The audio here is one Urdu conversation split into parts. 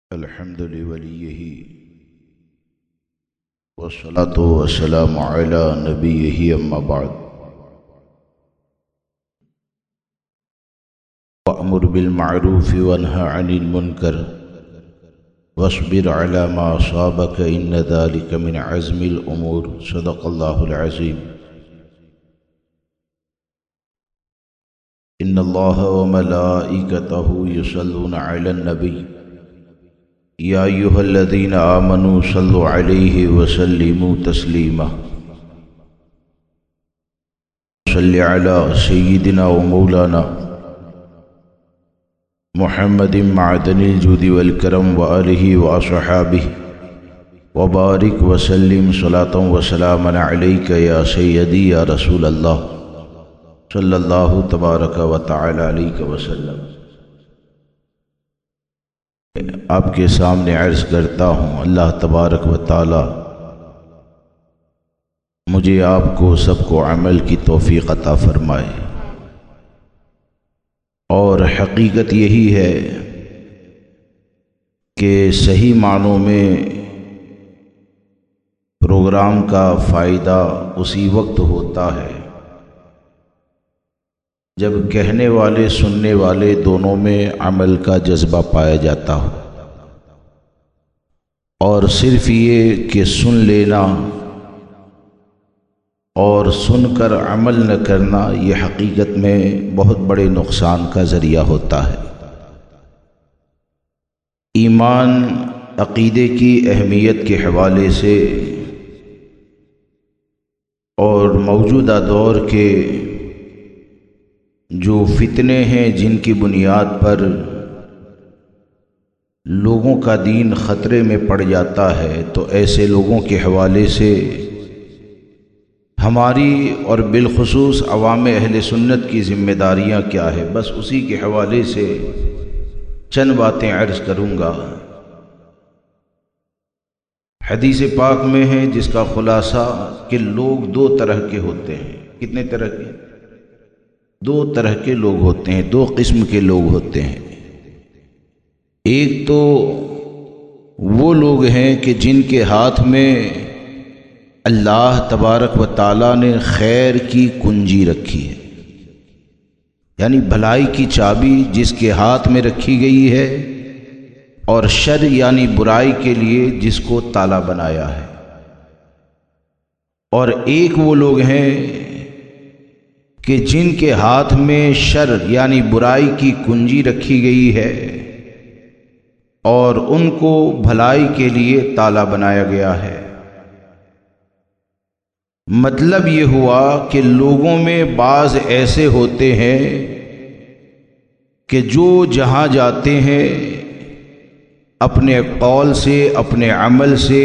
الحمد لوليه والصلاة والسلام على نبيه أما بعد وأمر بالمعروف وانهى عن المنكر واصبر على ما أصابك إن ذلك من عزم الأمور صدق الله العظيم إن الله وملائكته يصلون على النبي يا أيها الذين آمنوا صلوا عليه وسلموا تسليما صل على سيدنا ومولانا محمد معدن الجود والكرم وآله وأصحابه وبارك وسلم صلاة وسلاما عليك يا سيدي يا رسول الله صلی اللہ تبارک و تعالی علیہ وسلم۔ آپ کے سامنے عرض کرتا ہوں اللہ تبارک و تعالی مجھے آپ کو سب کو عمل کی توفیق عطا فرمائے، اور حقیقت یہی ہے کہ صحیح معنوں میں پروگرام کا فائدہ اسی وقت ہوتا ہے جب کہنے والے سننے والے دونوں میں عمل کا جذبہ پایا جاتا ہو، اور صرف یہ کہ سن لینا اور سن کر عمل نہ کرنا یہ حقیقت میں بہت بڑے نقصان کا ذریعہ ہوتا ہے۔ ایمان عقیدے کی اہمیت کے حوالے سے اور موجودہ دور کے جو فتنے ہیں جن کی بنیاد پر لوگوں کا دین خطرے میں پڑ جاتا ہے، تو ایسے لوگوں کے حوالے سے ہماری اور بالخصوص عوام اہل سنت کی ذمہ داریاں کیا ہے، بس اسی کے حوالے سے چند باتیں عرض کروں گا۔ حدیث پاک میں ہے جس کا خلاصہ کہ لوگ دو طرح کے ہوتے ہیں۔ کتنے طرح کے؟ دو طرح کے لوگ ہوتے ہیں، دو قسم کے لوگ ہوتے ہیں۔ ایک تو وہ لوگ ہیں کہ جن کے ہاتھ میں اللہ تبارک و تعالیٰ نے خیر کی کنجی رکھی ہے، یعنی بھلائی کی چابی جس کے ہاتھ میں رکھی گئی ہے، اور شر یعنی برائی کے لیے جس کو تالا بنایا ہے۔ اور ایک وہ لوگ ہیں کہ جن کے ہاتھ میں شر یعنی برائی کی کنجی رکھی گئی ہے اور ان کو بھلائی کے لیے تالا بنایا گیا ہے۔ مطلب یہ ہوا کہ لوگوں میں بعض ایسے ہوتے ہیں کہ جو جہاں جاتے ہیں اپنے قول سے اپنے عمل سے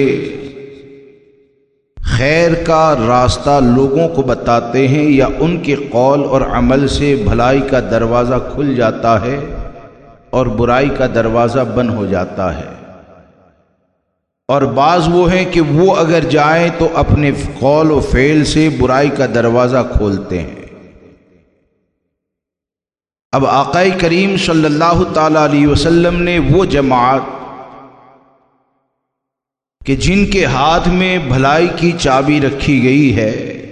خیر کا راستہ لوگوں کو بتاتے ہیں، یا ان کے قول اور عمل سے بھلائی کا دروازہ کھل جاتا ہے اور برائی کا دروازہ بند ہو جاتا ہے۔ اور بعض وہ ہیں کہ وہ اگر جائیں تو اپنے قول و فعل سے برائی کا دروازہ کھولتے ہیں۔ اب آقا کریم صلی اللہ تعالی علیہ وسلم نے وہ جماعت کہ جن کے ہاتھ میں بھلائی کی چابی رکھی گئی ہے،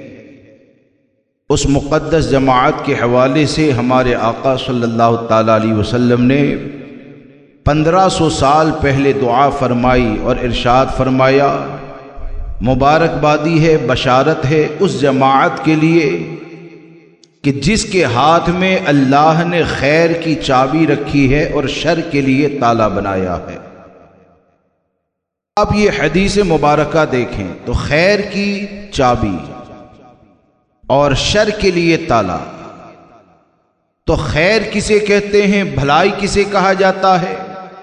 اس مقدس جماعت کے حوالے سے ہمارے آقا صلی اللہ تعالی علیہ وسلم نے 1500 سال پہلے دعا فرمائی اور ارشاد فرمایا، مبارکبادی ہے، بشارت ہے اس جماعت کے لیے کہ جس کے ہاتھ میں اللہ نے خیر کی چابی رکھی ہے اور شر کے لیے تالا بنایا ہے۔ آپ یہ حدیث مبارکہ دیکھیں تو خیر کی چابی اور شر کے لیے تالا، تو خیر کسے کہتے ہیں، بھلائی کسے کہا جاتا ہے؟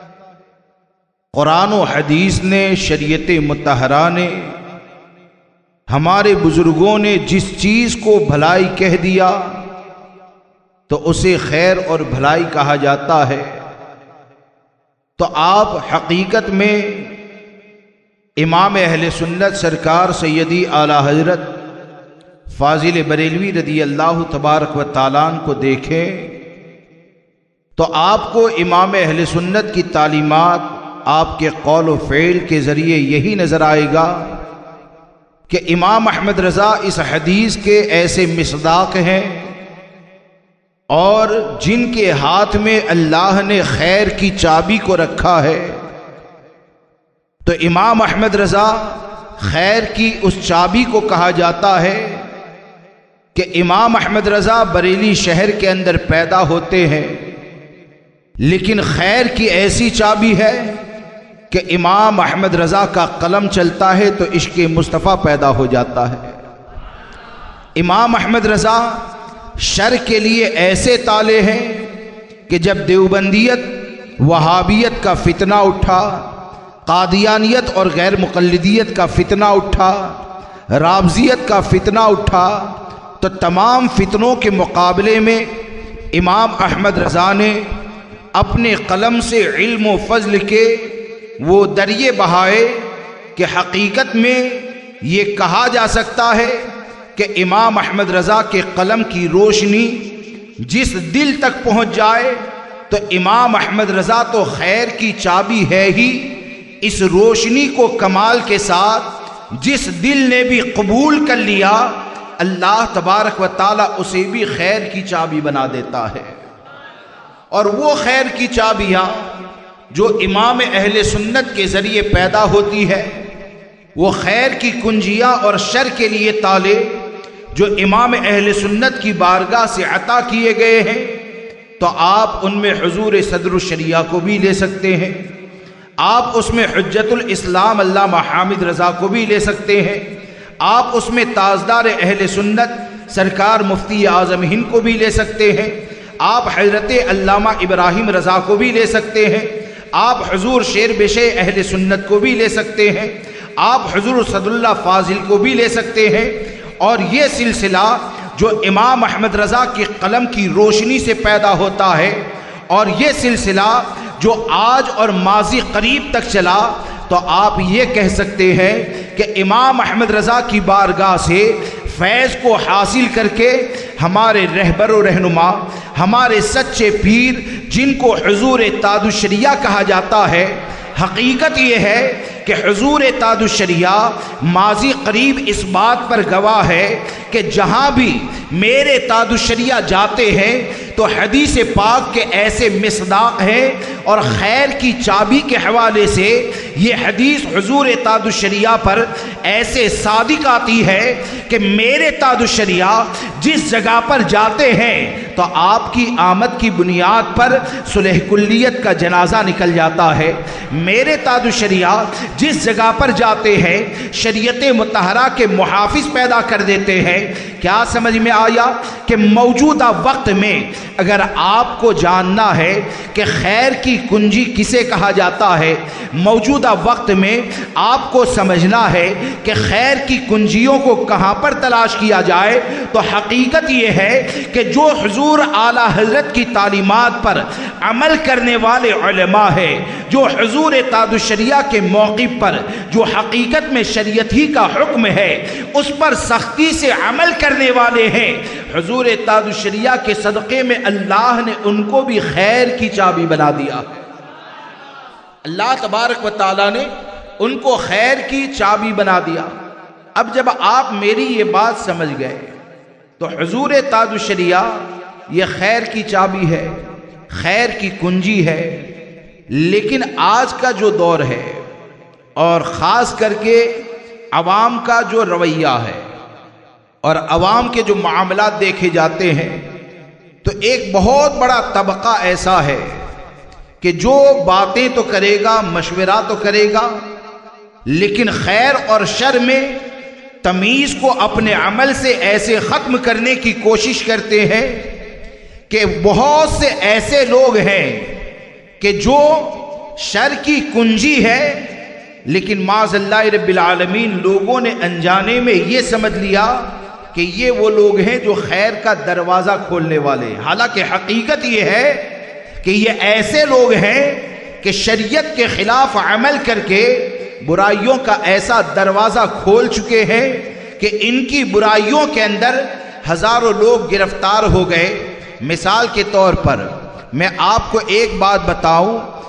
قرآن و حدیث نے، شریعت مطہرہ نے، ہمارے بزرگوں نے جس چیز کو بھلائی کہہ دیا تو اسے خیر اور بھلائی کہا جاتا ہے۔ تو آپ حقیقت میں امام اہل سنت سرکار سیدی اعلیٰ حضرت فاضل بریلوی رضی اللہ تبارک و تعالیٰ عنہ کو دیکھیں تو آپ کو امام اہل سنت کی تعلیمات، آپ کے قول و فعل کے ذریعے یہی نظر آئے گا کہ امام احمد رضا اس حدیث کے ایسے مصداق ہیں اور جن کے ہاتھ میں اللہ نے خیر کی چابی کو رکھا ہے، تو امام احمد رضا خیر کی اس چابی کو کہا جاتا ہے کہ امام احمد رضا بریلی شہر کے اندر پیدا ہوتے ہیں، لیکن خیر کی ایسی چابی ہے کہ امام احمد رضا کا قلم چلتا ہے تو عشق مصطفیٰ پیدا ہو جاتا ہے۔ امام احمد رضا شر کے لیے ایسے تالے ہیں کہ جب دیوبندیت وہابیت کا فتنہ اٹھا، قادیانیت اور غیر مقلدیت کا فتنہ اٹھا، رافضیت کا فتنہ اٹھا، تو تمام فتنوں کے مقابلے میں امام احمد رضا نے اپنے قلم سے علم و فضل کے وہ دریے بہائے کہ حقیقت میں یہ کہا جا سکتا ہے کہ امام احمد رضا کے قلم کی روشنی جس دل تک پہنچ جائے تو امام احمد رضا تو خیر کی چابی ہے ہی، اس روشنی کو کمال کے ساتھ جس دل نے بھی قبول کر لیا، اللہ تبارک و تعالی اسے بھی خیر کی چابی بنا دیتا ہے۔ اور وہ خیر کی چابیاں جو امام اہل سنت کے ذریعے پیدا ہوتی ہے، وہ خیر کی کنجیاں اور شر کے لیے تالے جو امام اہل سنت کی بارگاہ سے عطا کیے گئے ہیں، تو آپ ان میں حضور صدر الشریعہ کو بھی لے سکتے ہیں، آپ اس میں حجت الاسلام علامہ حامد رضا کو بھی لے سکتے ہیں، آپ اس میں تاجدار اہل سنت سرکار مفتی اعظم ہند کو بھی لے سکتے ہیں، آپ حضرت علامہ ابراہیم رضا کو بھی لے سکتے ہیں، آپ حضور شیر بشے اہل سنت کو بھی لے سکتے ہیں، آپ حضور صدر اللہ فاضل کو بھی لے سکتے ہیں۔ اور یہ سلسلہ جو امام احمد رضا کے قلم کی روشنی سے پیدا ہوتا ہے، اور یہ سلسلہ جو آج اور ماضی قریب تک چلا، تو آپ یہ کہہ سکتے ہیں کہ امام احمد رضا کی بارگاہ سے فیض کو حاصل کر کے ہمارے رہبر و رہنما، ہمارے سچے پیر، جن کو حضور تاج الشریعہ کہا جاتا ہے، حقیقت یہ ہے کہ حضور تاج الشریعہ ماضی قریب اس بات پر گواہ ہے کہ جہاں بھی میرے تاج الشریعہ جاتے ہیں تو حدیث پاک کے ایسے مصداق ہیں، اور خیر کی چابی کے حوالے سے یہ حدیث حضور تاج الشریعہ پر ایسے صادق آتی ہے کہ میرے تاج الشریعہ جس جگہ پر جاتے ہیں تو آپ کی آمد کی بنیاد پر صلح کلیت کا جنازہ نکل جاتا ہے، میرے تاج الشریعہ جس جگہ پر جاتے ہیں شریعت مطہرہ کے محافظ پیدا کر دیتے ہیں۔ کیا سمجھ میں آیا کہ موجودہ وقت میں اگر آپ کو جاننا ہے کہ خیر کی کنجی کسے کہا جاتا ہے، موجودہ وقت میں آپ کو سمجھنا ہے کہ خیر کی کنجیوں کو کہاں پر تلاش کیا جائے، تو حقیقت یہ ہے کہ جو حضور اعلیٰ حضرت کی تعلیمات پر عمل کرنے والے علماء ہیں، جو حضور تاج الشریعہ کے موقف پر جو حقیقت میں شریعت ہی کا حکم ہے اس پر سختی سے عمل کرنے والے ہیں، حضور تاج الشریعہ کے صدقے میں اللہ نے ان کو بھی خیر کی چابی بنا دیا۔ اللہ تبارک و تعالیٰ نے ان کو خیر کی چابی بنا دیا۔ اب جب آپ میری یہ بات سمجھ گئے تو حضور تاج الشریعہ یہ خیر کی چابی ہے، خیر کی کنجی ہے، لیکن آج کا جو دور ہے اور خاص کر کے عوام کا جو رویہ ہے اور عوام کے جو معاملات دیکھے جاتے ہیں، تو ایک بہت بڑا طبقہ ایسا ہے کہ جو باتیں تو کرے گا، مشورہ تو کرے گا، لیکن خیر اور شر میں تمیز کو اپنے عمل سے ایسے ختم کرنے کی کوشش کرتے ہیں کہ بہت سے ایسے لوگ ہیں کہ جو شر کی کنجی ہے، لیکن معاذ اللہ رب العالمین لوگوں نے انجانے میں یہ سمجھ لیا کہ یہ وہ لوگ ہیں جو خیر کا دروازہ کھولنے والے، حالانکہ حقیقت یہ ہے کہ یہ ایسے لوگ ہیں کہ شریعت کے خلاف عمل کر کے برائیوں کا ایسا دروازہ کھول چکے ہیں کہ ان کی برائیوں کے اندر ہزاروں لوگ گرفتار ہو گئے۔ مثال کے طور پر میں آپ کو ایک بات بتاؤں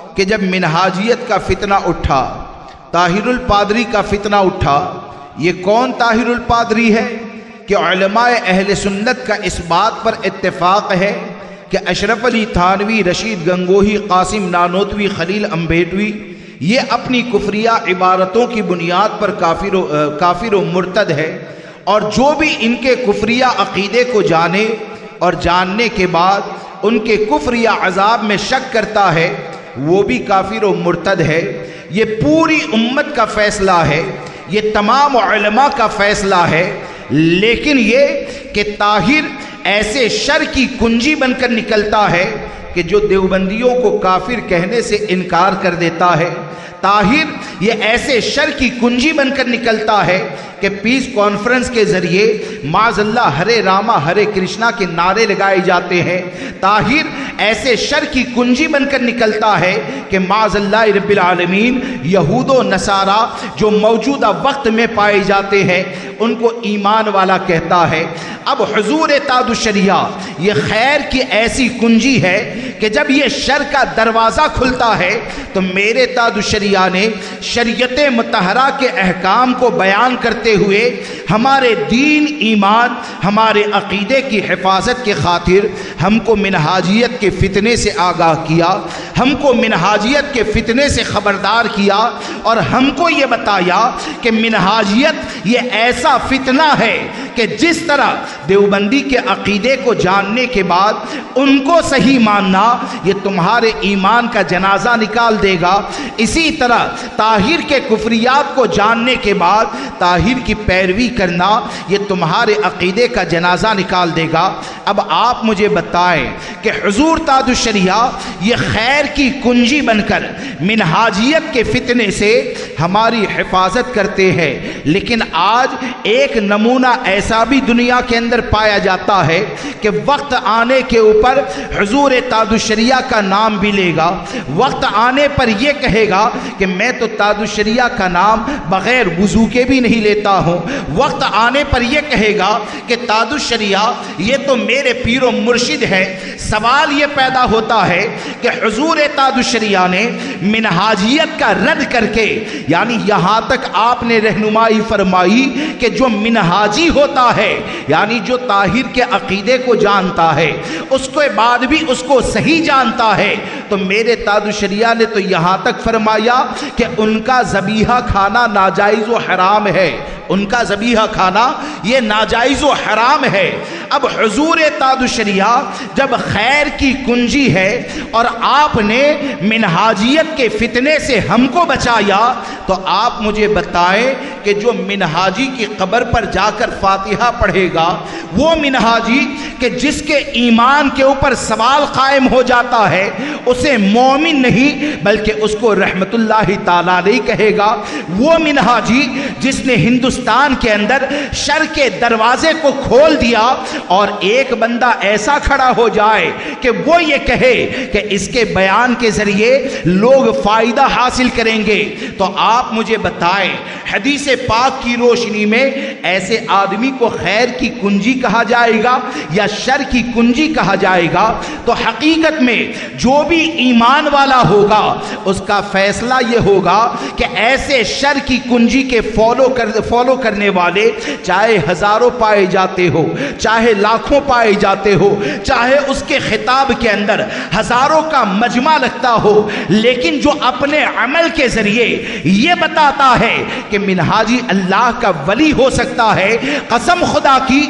کہ جب منہاجیت کا فتنہ اٹھا، طاہر الپادری کا فتنہ اٹھا، یہ کون طاہر الپادری ہے کہ علماء اہل سنت کا اس بات پر اتفاق ہے کہ اشرف علی تھانوی، رشید گنگوہی، قاسم نانوتوی، خلیل امبیڈوی یہ اپنی کفریہ عبارتوں کی بنیاد پر کافر و مرتد ہے، اور جو بھی ان کے کفریہ عقیدے کو جانے اور جاننے کے بعد ان کے کفر یا عذاب میں شک کرتا ہے وہ بھی کافر و مرتد ہے۔ یہ پوری امت کا فیصلہ ہے، یہ تمام علماء کا فیصلہ ہے، لیکن یہ کہ طاہر ایسے شر کی کنجی بن کر نکلتا ہے کہ جو دیوبندیوں کو کافر کہنے سے انکار کر دیتا ہے۔ طاہر یہ ایسے شر کی کنجی بن کر نکلتا ہے کہ پیس کانفرنس کے ذریعے معاذ اللہ ہرے راما ہرے کرشنا کے نعرے لگائے جاتے ہیں۔ طاہر ایسے شر کی کنجی بن کر نکلتا ہے کہ معاذ اللہ رب العالمین یہود و نصارہ جو موجودہ وقت میں پائے جاتے ہیں ان کو ایمان والا کہتا ہے۔ اب حضور تاج الشریعہ یہ خیر کی ایسی کنجی ہے کہ جب یہ شر کا دروازہ کھلتا ہے تو میرے تاج الشریعہ نے شریعت مطہرہ کے احکام کو بیان کرتے ہوئے ہمارے دین، ایمان، ہمارے عقیدے کی حفاظت کے خاطر ہم کو منہاجیت کے فتنے سے آگاہ کیا، ہم کو منہاجیت کے فتنے سے خبردار کیا، اور ہم کو یہ بتایا کہ منہاجیت یہ ایسا فتنہ ہے کہ جس طرح دیوبندی کے عقیدے کو جاننے کے بعد ان کو صحیح ماننا یہ تمہارے ایمان کا جنازہ نکال دے گا، اسی طرح طاہر کے کفریات کو جاننے کے بعد طاہر کی پیروی کرنا یہ تمہارے عقیدے کا جنازہ نکال دے گا۔ اب آپ مجھے بتائیں کہ حضور تاج الشریعہ یہ خیر کی کنجی بن کر منہاجیت کے فتنے سے ہماری حفاظت کرتے ہیں، لیکن آج ایک نمونہ ایسا بھی دنیا کے اندر پایا جاتا ہے کہ وقت آنے کے اوپر حضور تاج الشریعہ کا نام بھی لے گا، وقت آنے پر یہ کہے گا کہ میں تو تاج الشریعہ کا نام بغیر وضو کے بھی نہیں لیتا ہوں، وقت آنے پر یہ کہے گا کہ تاج الشریعہ یہ تو میرے پیر و مرشد ہے۔ سوال یہ پیدا ہوتا ہے کہ حضور تاج الشریعہ نے منہاجیت کا رد کر کے، یعنی یہاں تک آپ نے رہنمائی فرمائی کہ جو منہاجی ہوتا ہے یعنی جو طاہر کے عقیدے کو جانتا ہے اس کے بعد بھی اس کو صحیح جانتا ہے، تو میرے تاج الشریعہ نے تو یہاں تک فرمایا کہ ان کا ذبیحہ کھانا ناجائز و حرام ہے، ان کا ذبیحہ کھانا یہ ناجائز و حرام ہے۔ اب حضور تاج الشریعہ جب خیر کی کنجی ہے اور آپ نے منہاجیت کے فتنے سے ہم کو بچایا، تو آپ مجھے بتائیں کہ جو منہاجی کی قبر پر جا کر فاتحہ پڑھے گا، وہ منہاجی کہ جس کے ایمان کے اوپر سوال قائم ہو جاتا ہے اسے مومن نہیں بلکہ اس کو رحمت اللہ تعالیٰ علیہ کہے گا، وہ منہاجی جس نے ہندوستان کے اندر شر کے دروازے کو کھول دیا اور ایک بندہ ایسا کھڑا ہو جائے کہ وہ یہ کہے کہ اس کے بیان کے ذریعے لوگ فائدہ حاصل کریں گے، تو آپ مجھے بتائیں حدیث پاک کی روشنی میں ایسے آدمی کو خیر کی کنجی کہا جائے گا یا شر کی کنجی کہا جائے گا؟ تو حقیقت میں جو بھی ایمان والا ہوگا اس کا فیصلہ یہ ہوگا کہ ایسے شر کی کنجی کے فالو کرنے والے چاہے ہزاروں پائے جاتے ہو، چاہے لاکھوں پائے جاتے ہو، چاہے اس کے خطاب کے اندر ہزاروں کا مجمع لگتا ہو، لیکن جو اپنے عمل کے ذریعے یہ بتاتا ہے کہ منہاجی اللہ کا ولی ہو سکتا ہے، قسم خدا کی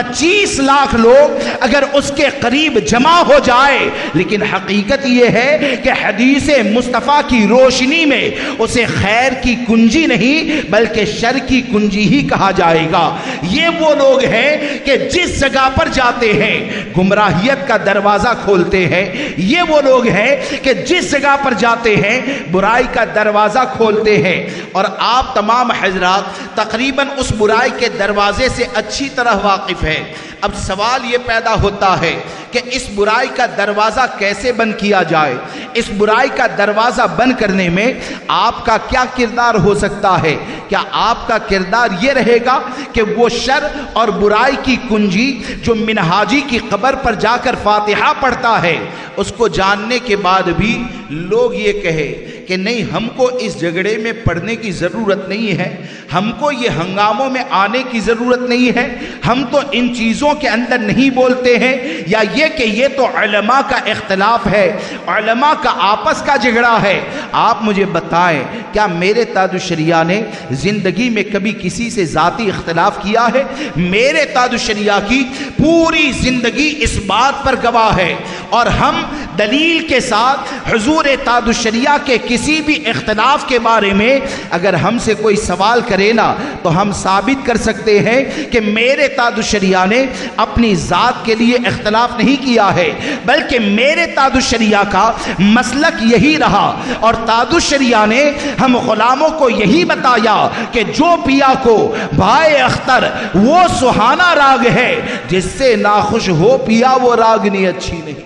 25 لاکھ لوگ اگر اس کے قریب جمع ہو جائے، لیکن حقیقت یہ ہے کہ حدیث مصطفیٰ کی روشنی میں اسے خیر کی کنجی نہیں بلکہ شر کی کنجی ہی کہا جائے گا۔ یہ وہ لوگ ہیں کہ جس جگہ پر جاتے ہیں گمراہیت کا دروازہ کھولتے ہیں، یہ وہ لوگ ہیں کہ جس جگہ پر جاتے ہیں برائی کا دروازہ کھولتے ہیں، اور آپ تمام حضرات تقریباً اس برائی کے دروازے سے اچھی طرح واقف ہیں۔ اب سوال یہ پیدا ہوتا ہے کہ اس برائی کا دروازہ کیسے بند کیا جائے؟ اس برائی کا دروازہ بند کرنے میں آپ کا کیا کردار ہو سکتا ہے؟ کیا آپ کا کردار یہ رہے گا کہ وہ شر اور برائی کی کنجی جو منہاجی کی قبر پر جا کر فاتحہ پڑھتا ہے، اس کو جاننے کے بعد بھی لوگ یہ کہے کہ نہیں، ہم کو اس جھگڑے میں پڑھنے کی ضرورت نہیں ہے، ہم کو یہ ہنگاموں میں آنے کی ضرورت نہیں ہے، ہم تو ان چیزوں کے اندر نہیں بولتے ہیں، یا یہ کہ یہ تو علماء کا اختلاف ہے، علماء کا آپس کا جھگڑا ہے؟ آپ مجھے بتائیں، کیا میرے تاج الشریعہ نے زندگی میں کبھی کسی سے ذاتی اختلاف کیا ہے؟ میرے تاج الشریعہ کی پوری زندگی اس بات پر گواہ ہے، اور ہم دلیل کے ساتھ حضور تاج الشریعہ کے کسی بھی اختلاف کے بارے میں اگر ہم سے کوئی سوال کرے نا تو ہم ثابت کر سکتے ہیں کہ میرے تاج الشریعہ نے اپنی ذات کے لیے اختلاف نہیں کیا ہے، بلکہ میرے تاج الشریعہ کا مسلک یہی رہا، اور تاج الشریعہ نے ہم غلاموں کو یہی بتایا کہ جو پیا کو بھائے اختر وہ سہانا راگ ہے، جس سے ناخوش ہو پیا وہ راگنی اچھی نہیں۔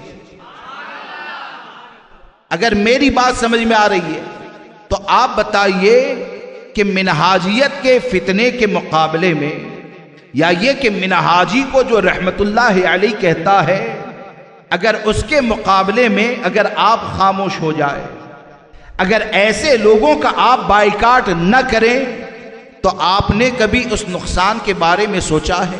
اگر میری بات سمجھ میں آ رہی ہے تو آپ بتائیے کہ منہاجیت کے فتنے کے مقابلے میں، یا یہ کہ منہاجی کو جو رحمت اللہ علیہ کہتا ہے، اگر اس کے مقابلے میں اگر آپ خاموش ہو جائے، اگر ایسے لوگوں کا آپ بائیکاٹ نہ کریں، تو آپ نے کبھی اس نقصان کے بارے میں سوچا ہے؟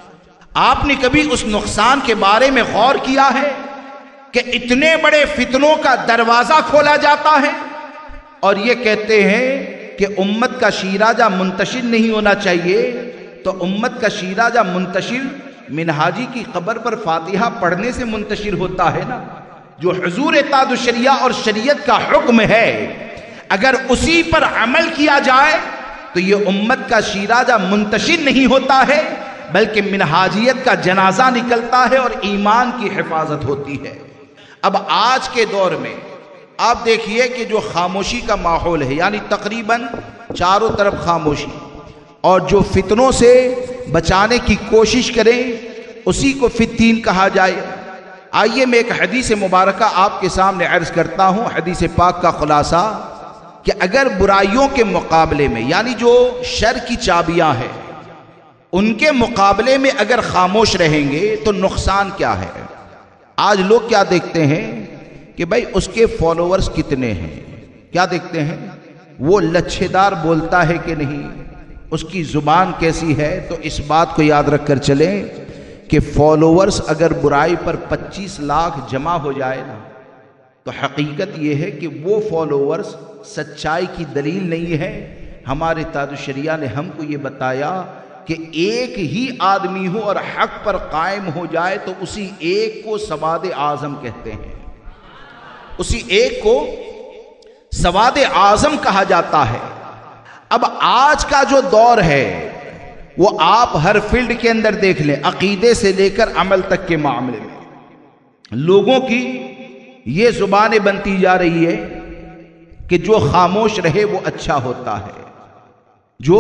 آپ نے کبھی اس نقصان کے بارے میں غور کیا ہے کہ اتنے بڑے فتنوں کا دروازہ کھولا جاتا ہے، اور یہ کہتے ہیں کہ امت کا شیراجہ منتشر نہیں ہونا چاہیے؟ تو امت کا شیراجہ منتشر منہاجی کی قبر پر فاتحہ پڑھنے سے منتشر ہوتا ہے نا، جو حضور تاج الشریعہ اور شریعت کا حکم ہے، اگر اسی پر عمل کیا جائے تو یہ امت کا شیراجہ منتشر نہیں ہوتا ہے، بلکہ منہاجیت کا جنازہ نکلتا ہے اور ایمان کی حفاظت ہوتی ہے۔ اب آج کے دور میں آپ دیکھیے کہ جو خاموشی کا ماحول ہے، یعنی تقریباً چاروں طرف خاموشی، اور جو فتنوں سے بچانے کی کوشش کریں اسی کو فتین کہا جائے۔ آئیے میں ایک حدیث مبارکہ آپ کے سامنے عرض کرتا ہوں، حدیث پاک کا خلاصہ، کہ اگر برائیوں کے مقابلے میں، یعنی جو شر کی چابیاں ہیں، ان کے مقابلے میں اگر خاموش رہیں گے تو نقصان کیا ہے؟ آج لوگ کیا دیکھتے ہیں کہ بھائی اس کے فالوورز کتنے ہیں، کیا دیکھتے ہیں؟ وہ لچھے دار بولتا ہے کہ نہیں، اس کی زبان کیسی ہے؟ تو اس بات کو یاد رکھ کر چلیں کہ فالوورز اگر برائی پر 25 لاکھ جمع ہو جائے نا، تو حقیقت یہ ہے کہ وہ فالوورز سچائی کی دلیل نہیں ہے۔ ہمارے تاج الشریعہ نے ہم کو یہ بتایا کہ ایک ہی آدمی ہو اور حق پر قائم ہو جائے تو اسی ایک کو سواد اعظم کہتے ہیں، اسی ایک کو سواد اعظم کہا جاتا ہے۔ اب آج کا جو دور ہے وہ آپ ہر فیلڈ کے اندر دیکھ لیں، عقیدے سے لے کر عمل تک کے معاملے میں لوگوں کی یہ زبانیں بنتی جا رہی ہے کہ جو خاموش رہے وہ اچھا ہوتا ہے، جو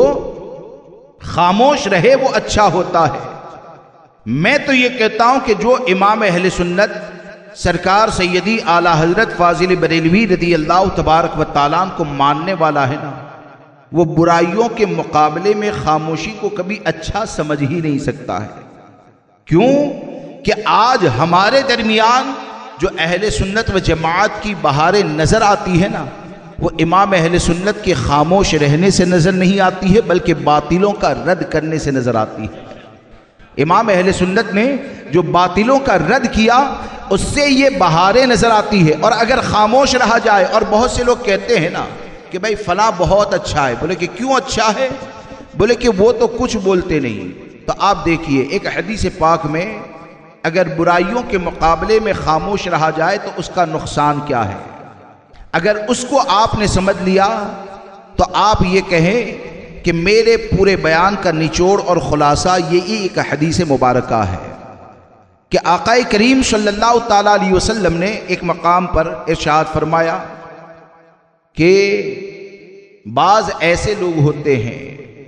خاموش رہے وہ اچھا ہوتا ہے۔ میں تو یہ کہتا ہوں کہ جو امام اہل سنت سرکار سیدی اعلی حضرت فاضل بریلوی رضی اللہ تبارک و تعالیٰ عنہ کو ماننے والا ہے نا، وہ برائیوں کے مقابلے میں خاموشی کو کبھی اچھا سمجھ ہی نہیں سکتا ہے۔ کیوں کہ آج ہمارے درمیان جو اہل سنت و جماعت کی بہاریں نظر آتی ہے نا، وہ امام اہل سنت کے خاموش رہنے سے نظر نہیں آتی ہے، بلکہ باطلوں کا رد کرنے سے نظر آتی ہے۔ امام اہل سنت نے جو باطلوں کا رد کیا اس سے یہ بہاریں نظر آتی ہے، اور اگر خاموش رہا جائے، اور بہت سے لوگ کہتے ہیں نا کہ بھائی فلاں بہت اچھا ہے، بولے کہ کیوں اچھا ہے؟ بولے کہ وہ تو کچھ بولتے نہیں۔ تو آپ دیکھیے ایک حدیث پاک میں اگر برائیوں کے مقابلے میں خاموش رہا جائے تو اس کا نقصان کیا ہے، اگر اس کو آپ نے سمجھ لیا تو آپ یہ کہیں کہ میرے پورے بیان کا نچوڑ اور خلاصہ یہی ایک حدیث مبارکہ ہے کہ آقا کریم صلی اللہ تعالیٰ علیہ وسلم نے ایک مقام پر ارشاد فرمایا کہ بعض ایسے لوگ ہوتے ہیں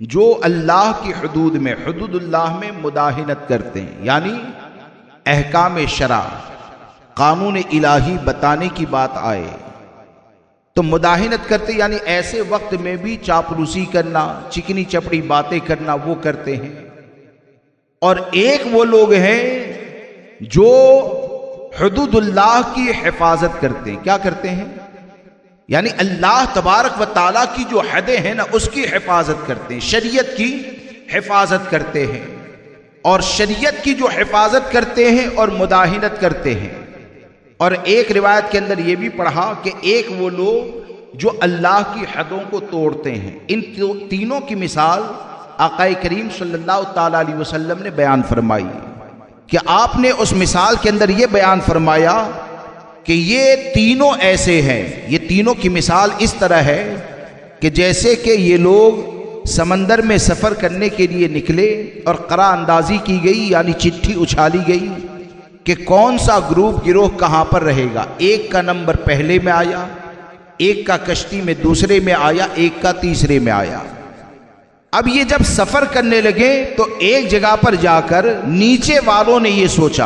جو اللہ کی حدود میں، حدود اللہ میں مداہنت کرتے ہیں، یعنی احکام شرع، قانون الہی بتانے کی بات آئے تو مداہنت کرتے، یعنی ایسے وقت میں بھی چاپلوسی کرنا، چکنی چپڑی باتیں کرنا وہ کرتے ہیں۔ اور ایک وہ لوگ ہیں جو حدود اللہ کی حفاظت کرتے ہیں۔ کیا کرتے ہیں؟ یعنی اللہ تبارک و تعالیٰ کی جو حدیں ہیں نا اس کی حفاظت کرتے ہیں، شریعت کی حفاظت کرتے ہیں، اور شریعت کی جو حفاظت کرتے ہیں اور مداہنت کرتے ہیں۔ اور ایک روایت کے اندر یہ بھی پڑھا کہ ایک وہ لوگ جو اللہ کی حدوں کو توڑتے ہیں۔ ان تینوں کی مثال آقا کریم صلی اللہ تعالی علیہ وسلم نے بیان فرمائی کہ آپ نے اس مثال کے اندر یہ بیان فرمایا کہ یہ تینوں ایسے ہیں، یہ تینوں کی مثال اس طرح ہے کہ جیسے کہ یہ لوگ سمندر میں سفر کرنے کے لیے نکلے اور قرعہ اندازی کی گئی، یعنی چٹھی اچھالی گئی کہ کون سا گروہ کہاں پر رہے گا۔ ایک کا نمبر پہلے میں آیا، ایک کا کشتی میں دوسرے میں آیا، ایک کا تیسرے میں آیا۔ اب یہ جب سفر کرنے لگے تو ایک جگہ پر جا کر نیچے والوں نے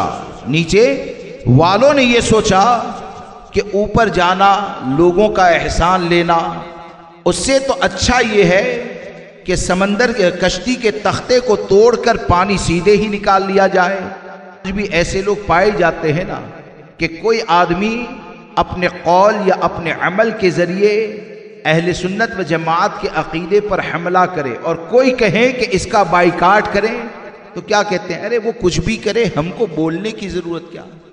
یہ سوچا کہ اوپر جانا، لوگوں کا احسان لینا، اس سے تو اچھا یہ ہے کہ سمندر کے کشتی کے تختے کو توڑ کر پانی سیدھے ہی نکال لیا جائے۔ آج بھی ایسے لوگ پائے جاتے ہیں نا کہ کوئی آدمی اپنے قول یا اپنے عمل کے ذریعے اہل سنت و جماعت کے عقیدے پر حملہ کرے، اور کوئی کہے کہ اس کا بائیکاٹ کریں تو کیا کہتے ہیں؟ ارے وہ کچھ بھی کرے، ہم کو بولنے کی ضرورت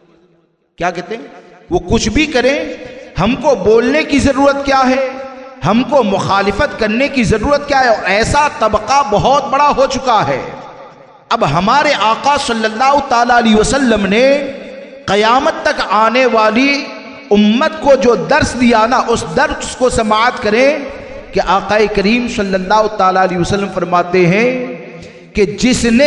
کیا کہتے ہیں؟ وہ کچھ بھی کرے، ہم کو بولنے کی ضرورت کیا ہے؟ ہم کو مخالفت کرنے کی ضرورت کیا ہے؟ اور ایسا طبقہ بہت بڑا ہو چکا ہے۔ اب ہمارے آقا صلی اللہ تعالی علیہ وسلم نے قیامت تک آنے والی امت کو جو درس دیا نا، اس درس کو سماعت کریں کہ آقا کریم صلی اللہ تعالی علیہ وسلم فرماتے ہیں کہ جس نے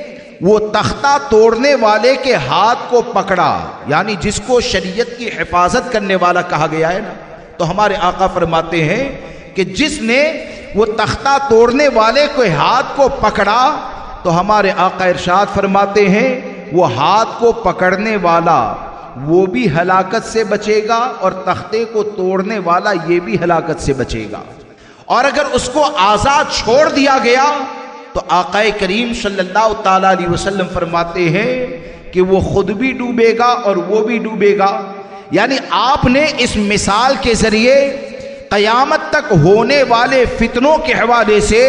وہ تختہ توڑنے والے کے ہاتھ کو پکڑا، یعنی جس کو شریعت کی حفاظت کرنے والا کہا گیا ہے نا، تو ہمارے آقا فرماتے ہیں کہ جس نے وہ تختہ توڑنے والے کے ہاتھ کو پکڑا تو ہمارے آقا ارشاد فرماتے ہیں وہ ہاتھ کو پکڑنے والا وہ بھی ہلاکت سے بچے گا، اور تختے کو توڑنے والا یہ بھی ہلاکت سے بچے گا۔ اور اگر اس کو آزاد چھوڑ دیا گیا تو آقا کریم صلی اللہ تعالی علیہ وسلم فرماتے ہیں کہ وہ خود بھی ڈوبے گا اور وہ بھی ڈوبے گا۔ یعنی آپ نے اس مثال کے ذریعے قیامت تک ہونے والے فتنوں کے حوالے سے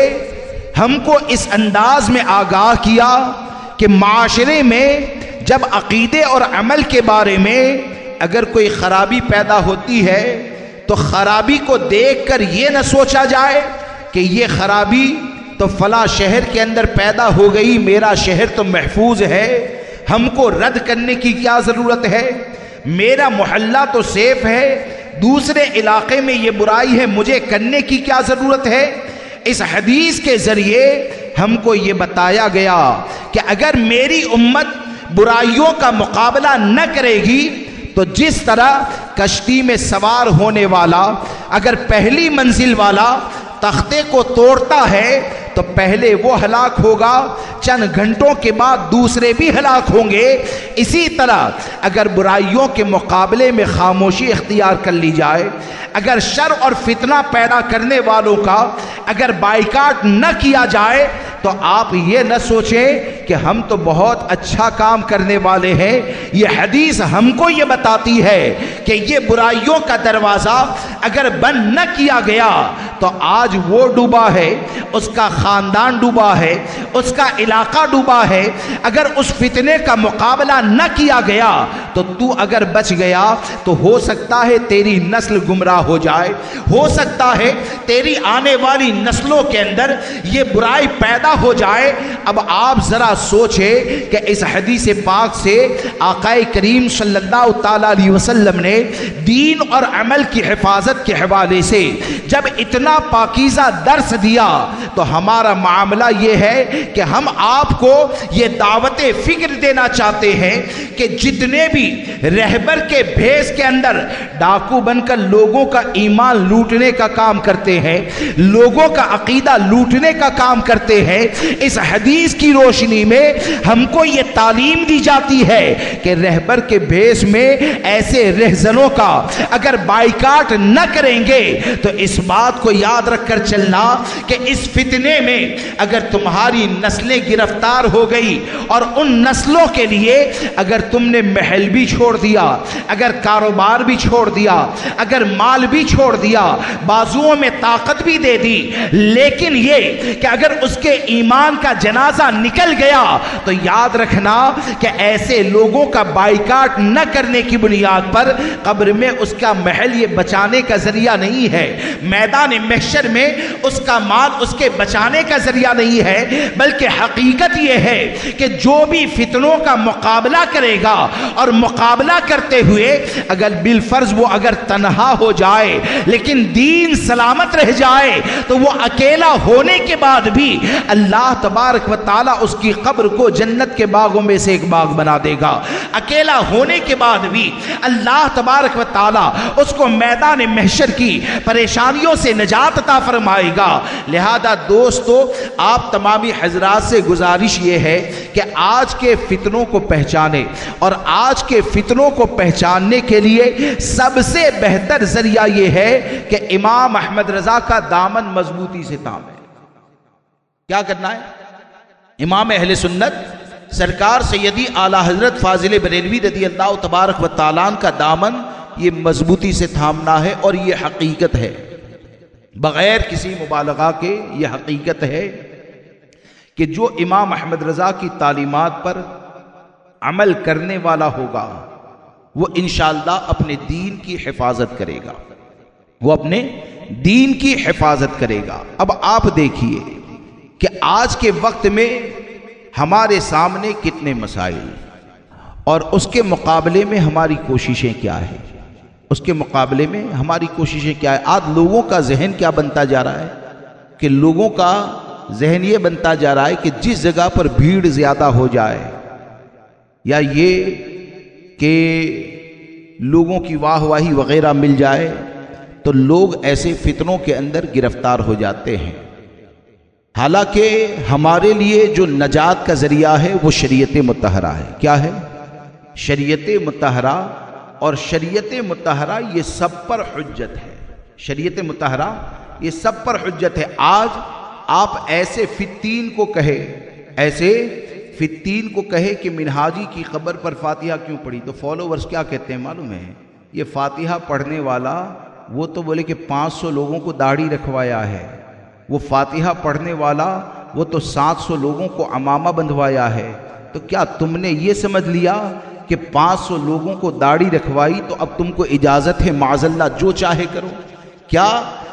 ہم کو اس انداز میں آگاہ کیا کہ معاشرے میں جب عقیدے اور عمل کے بارے میں اگر کوئی خرابی پیدا ہوتی ہے تو خرابی کو دیکھ کر یہ نہ سوچا جائے کہ یہ خرابی تو فلاں شہر کے اندر پیدا ہو گئی، میرا شہر تو محفوظ ہے، ہم کو رد کرنے کی کیا ضرورت ہے، میرا محلہ تو سیف ہے، دوسرے علاقے میں یہ برائی ہے، مجھے کرنے کی کیا ضرورت ہے۔ اس حدیث کے ذریعے ہم کو یہ بتایا گیا کہ اگر میری امت برائیوں کا مقابلہ نہ کرے گی تو جس طرح کشتی میں سوار ہونے والا اگر پہلی منزل والا تختے کو توڑتا ہے تو پہلے وہ ہلاک ہوگا، چند گھنٹوں کے بعد دوسرے بھی ہلاک ہوں گے، اسی طرح اگر برائیوں کے مقابلے میں خاموشی اختیار کر لی جائے، اگر شر اور فتنہ پیدا کرنے والوں کا اگر بائیکاٹ نہ کیا جائے تو آپ یہ نہ سوچیں کہ ہم تو بہت اچھا کام کرنے والے ہیں۔ یہ حدیث ہم کو یہ بتاتی ہے کہ یہ برائیوں کا دروازہ اگر بند نہ کیا گیا تو آج وہ ڈوبا ہے، اس کا خاندان ڈوبا ہے، اس کا علاقہ ڈوبا ہے۔ اگر اس فتنے کا مقابلہ نہ کیا گیا تو تو اگر بچ گیا تو ہو سکتا ہے تیری نسل گمراہ ہو جائے، ہو سکتا ہے تیری آنے والی نسلوں کے اندر یہ برائی پیدا ہو جائے۔ اب آپ ذرا سوچیں کہ اس حدیث پاک سے آقا کریم صلی اللہ تعالی علیہ وسلم نے دین اور عمل کی حفاظت کے حوالے سے جب اتنا پاکیزہ درس دیا تو ہمارا معاملہ یہ ہے کہ ہم آپ کو یہ دعوت فکر دینا چاہتے ہیں کہ جتنے بھی بھی رہبر کے بھیس کے اندر ڈاکو بن کر لوگوں کا ایمان لوٹنے کا کام کرتے ہیں، لوگوں کا عقیدہ لوٹنے کا کام کرتے ہیں، اس حدیث کی روشنی میں ہم کو یہ تعلیم دی جاتی ہے کہ رہبر کے بھیس میں ایسے رہزنوں کا اگر بائیکاٹ نہ کریں گے تو اس بات کو یاد رکھ کر چلنا کہ اس فتنے میں اگر تمہاری نسلیں گرفتار ہو گئی اور ان نسلوں کے لیے اگر تم نے محل بھی چھوڑ دیا، اگر کاروبار بھی چھوڑ دیا، اگر مال بھی چھوڑ دیا، بازوؤں میں طاقت بھی دے دی، لیکن یہ کہ اگر اس کے ایمان کا جنازہ نکل گیا تو یاد رکھنا کہ ایسے لوگوں کا بائیکاٹ نہ کرنے کی بنیاد پر قبر میں اس کا محل یہ بچانے کا ذریعہ نہیں ہے، میدان محشر میں اس کا مال اس کے بچانے کا ذریعہ نہیں ہے، بلکہ حقیقت یہ ہے کہ جو بھی فتنوں کا مقابلہ کرے گا اور مقابلہ کرتے ہوئے اگر بالفرض وہ اگر تنہا ہو جائے لیکن دین سلامت رہ جائے تو وہ اکیلا ہونے کے بعد بھی اللہ تبارک و تعالیٰ اس کی قبر کو جنت کے باغوں میں سے ایک باغ بنا دے گا، اکیلا ہونے کے بعد بھی اللہ تبارک و تعالیٰ اس کو میدان محشر کی پریشانیوں سے نجات عطا فرمائے گا۔ لہذا دوستو آپ تمامی حضرات سے گزارش یہ ہے کہ آج کے فتنوں کو پہچانے، اور آج کے فتنوں کو پہچاننے کے لیے سب سے بہتر ذریعہ یہ ہے کہ امام احمد رضا کا دامن مضبوطی سے تھامے۔ کیا کرنا ہے؟ امام اہل سنت سرکار سیدی اعلی حضرت فاضل بریلوی رضی اللہ تبارک و تعالیٰ کا دامن یہ مضبوطی سے تھامنا ہے، اور یہ حقیقت ہے بغیر کسی مبالغہ کے، یہ حقیقت ہے کہ جو امام احمد رضا کی تعلیمات پر عمل کرنے والا ہوگا وہ انشاءاللہ اپنے دین کی حفاظت کرے گا، وہ اپنے دین کی حفاظت کرے گا۔ اب آپ دیکھیے کہ آج کے وقت میں ہمارے سامنے کتنے مسائل، اور اس کے مقابلے میں ہماری کوششیں کیا ہیں، اس کے مقابلے میں ہماری کوششیں کیا ہے۔ آج لوگوں کا ذہن کیا بنتا جا رہا ہے کہ لوگوں کا ذہن یہ بنتا جا رہا ہے کہ جس جگہ پر بھیڑ زیادہ ہو جائے یا یہ کہ لوگوں کی واہ واہی وغیرہ مل جائے تو لوگ ایسے فتنوں کے اندر گرفتار ہو جاتے ہیں، حالانکہ ہمارے لیے جو نجات کا ذریعہ ہے وہ شریعت مطہرہ ہے۔ کیا ہے؟ شریعت مطہرہ، اور شریعت مطہرہ یہ سب پر حجت ہے، شریعت مطہرہ یہ سب پر حجت ہے۔ آج آپ ایسے فتین کو کہے، ایسے فتین کو کہے کہ منہاجی کی قبر پر فاتحہ کیوں پڑھی، تو فالوورز کیا کہتے ہیں معلوم ہے؟ یہ فاتحہ پڑھنے والا وہ تو بولے کہ 500 لوگوں کو داڑھی رکھوایا ہے، وہ فاتحہ پڑھنے والا وہ تو 700 لوگوں کو عمامہ بندھوایا ہے۔ تو کیا تم نے یہ سمجھ لیا کہ 500 لوگوں کو داڑھی رکھوائی تو اب تم کو اجازت ہے معاذ اللہ جو چاہے کرو؟ کیا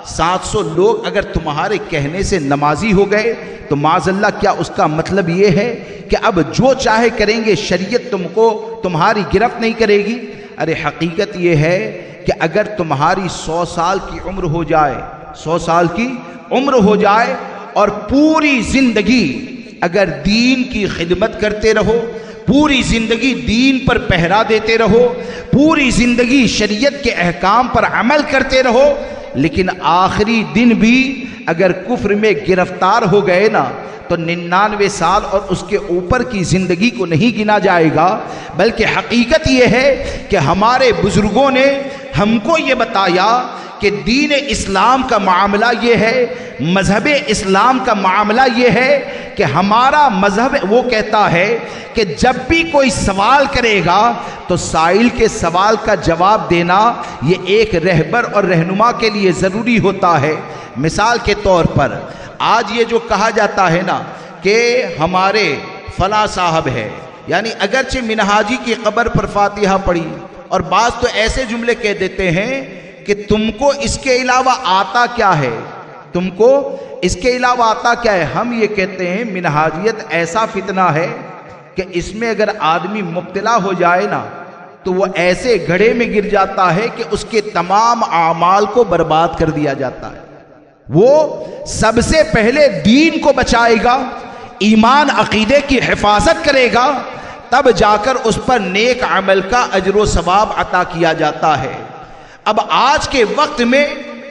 700 لوگ اگر تمہارے کہنے سے نمازی ہو گئے تو معاذ اللہ کیا اس کا مطلب یہ ہے کہ اب جو چاہے کریں گے، شریعت تم کو تمہاری گرفت نہیں کرے گی؟ ارے حقیقت یہ ہے کہ اگر تمہاری 100 سال کی عمر ہو جائے، 100 سال کی عمر ہو جائے اور پوری زندگی اگر دین کی خدمت کرتے رہو، پوری زندگی دین پر پہرا دیتے رہو، پوری زندگی شریعت کے احکام پر عمل کرتے رہو، لیکن آخری دن بھی اگر کفر میں گرفتار ہو گئے نا تو 99 سال اور اس کے اوپر کی زندگی کو نہیں گنا جائے گا، بلکہ حقیقت یہ ہے کہ ہمارے بزرگوں نے ہم کو یہ بتایا کہ دین اسلام کا معاملہ یہ ہے، مذہب اسلام کا معاملہ یہ ہے کہ ہمارا مذہب وہ کہتا ہے کہ جب بھی کوئی سوال کرے گا تو سائل کے سوال کا جواب دینا یہ ایک رہبر اور رہنما کے لیے ضروری ہوتا ہے۔ مثال کے طور پر آج یہ جو کہا جاتا ہے نا کہ ہمارے فلاں صاحب ہے، یعنی اگرچہ منہاجی کی قبر پر فاتحہ پڑھی، اور بعض تو ایسے جملے کہہ دیتے ہیں کہ تم کو اس کے علاوہ آتا کیا ہے، تم کو اس کے علاوہ آتا کیا ہے؟ ہم یہ کہتے ہیں منہاجیت ایسا فتنہ ہے کہ اس میں اگر آدمی مبتلا ہو جائے نا تو وہ ایسے گڑھے میں گر جاتا ہے کہ اس کے تمام اعمال کو برباد کر دیا جاتا ہے۔ وہ سب سے پہلے دین کو بچائے گا، ایمان عقیدے کی حفاظت کرے گا، تب جا کر اس پر نیک عمل کا اجر و ثواب عطا کیا جاتا ہے۔ اب آج کے وقت میں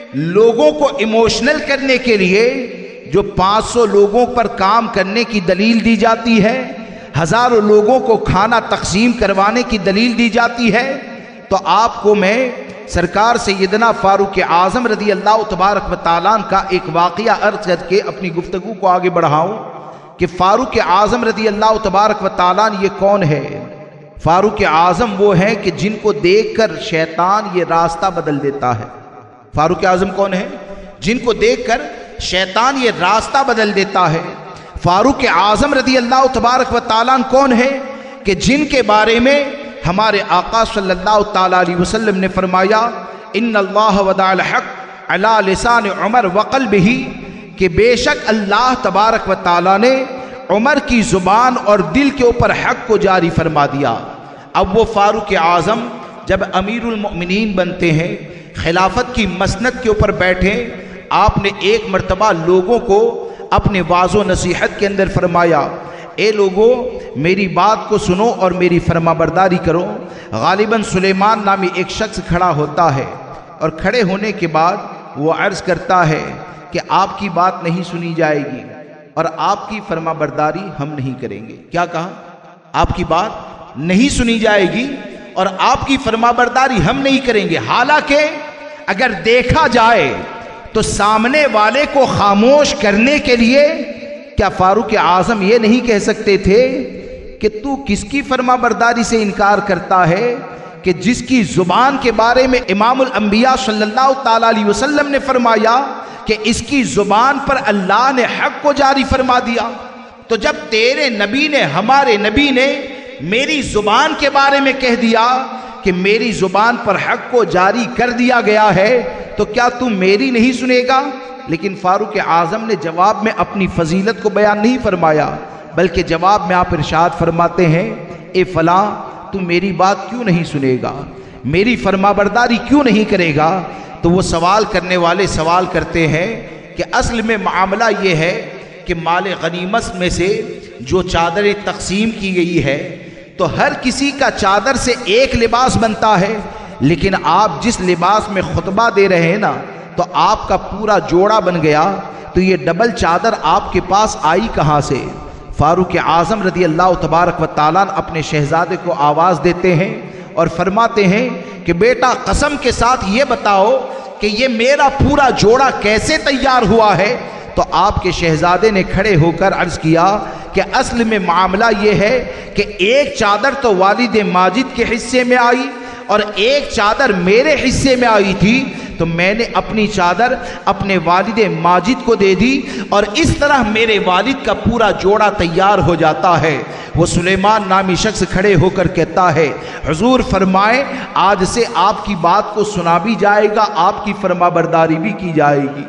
لوگوں کو ایموشنل کرنے کے لیے جو 500 لوگوں پر کام کرنے کی دلیل دی جاتی ہے، ہزاروں لوگوں کو کھانا تقسیم کروانے کی دلیل دی جاتی ہے، تو آپ کو میں سرکار سیدنا فاروق اعظم رضی اللہ تبارک و تعالیٰ کا ایک واقعہ عرض کر کے اپنی گفتگو کو آگے بڑھاؤں کہ فاروق اعظم رضی اللہ تبارک و تعالیٰ یہ کون ہے؟ فاروق اعظم وہ ہیں کہ جن کو دیکھ کر شیطان یہ راستہ بدل دیتا ہے۔ فاروق اعظم کون ہے؟ جن کو دیکھ کر شیطان یہ راستہ بدل دیتا ہے۔ فاروق اعظم رضی اللہ تبارک و تعالیٰ کون ہے کہ جن کے بارے میں ہمارے آقا صلی اللہ تعالیٰ علیہ وسلم نے فرمایا ان اللہ وضع الحق علی لسان عمر وقلبہ، کہ بے شک اللہ تبارک و تعالیٰ نے عمر کی زبان اور دل کے اوپر حق کو جاری فرما دیا۔ اب وہ فاروق اعظم جب امیر المؤمنین بنتے ہیں، خلافت کی مسند کے اوپر بیٹھے، آپ نے ایک مرتبہ لوگوں کو اپنے واعظ و نصیحت کے اندر فرمایا، اے لوگوں میری بات کو سنو اور میری فرما برداری کرو۔ غالباً سلیمان نامی ایک شخص کھڑا ہوتا ہے اور کھڑے ہونے کے بعد وہ عرض کرتا ہے کہ آپ کی بات نہیں سنی جائے گی اور آپ کی فرما برداری ہم نہیں کریں گے۔ کیا کہا؟ آپ کی بات نہیں سنی جائے گی اور آپ کی فرما برداری ہم نہیں کریں گے۔ حالانکہ اگر دیکھا جائے تو سامنے والے کو خاموش کرنے کے لیے کیا فاروق اعظم یہ نہیں کہہ سکتے تھے کہ تو کس کی فرما برداری سے انکار کرتا ہے کہ جس کی زبان کے بارے میں امام الانبیاء صلی اللہ تعالیٰ علیہ وسلم نے فرمایا کہ اس کی زبان پر اللہ نے حق کو جاری فرما دیا؟ تو جب تیرے نبی نے، ہمارے نبی نے میری زبان کے بارے میں کہہ دیا کہ میری زبان پر حق کو جاری کر دیا گیا ہے، تو کیا تم میری نہیں سنے گا؟ لیکن فاروق اعظم نے جواب میں اپنی فضیلت کو بیان نہیں فرمایا، بلکہ جواب میں آپ ارشاد فرماتے ہیں، اے فلاں تو میری بات کیوں نہیں سنے گا، میری فرما برداری کیوں نہیں کرے گا؟ تو وہ سوال کرنے والے سوال کرتے ہیں کہ اصل میں معاملہ یہ ہے کہ مال غنیمت میں سے جو چادریں تقسیم کی گئی ہے تو ہر کسی کا چادر سے ایک لباس بنتا ہے، لیکن آپ جس لباس میں خطبہ دے رہے ہیں نا تو آپ کا پورا جوڑا بن گیا، تو یہ ڈبل چادر آپ کے پاس آئی کہاں سے؟ فاروق اعظم رضی اللہ تبارک و تعالیٰ اپنے شہزادے کو آواز دیتے ہیں اور فرماتے ہیں کہ بیٹا قسم کے ساتھ یہ بتاؤ کہ یہ میرا پورا جوڑا کیسے تیار ہوا ہے؟ تو آپ کے شہزادے نے کھڑے ہو کر عرض کیا کہ اصل میں معاملہ یہ ہے کہ ایک چادر تو والد ماجد کے حصے میں آئی اور ایک چادر میرے حصے میں آئی تھی، تو میں نے اپنی چادر اپنے والد ماجد کو دے دی اور اس طرح میرے والد کا پورا جوڑا تیار ہو جاتا ہے۔ وہ سلیمان نامی شخص کھڑے ہو کر کہتا ہے، حضور فرمائے آج سے آپ کی بات کو سنا بھی جائے گا، آپ کی فرما برداری بھی کی جائے گی،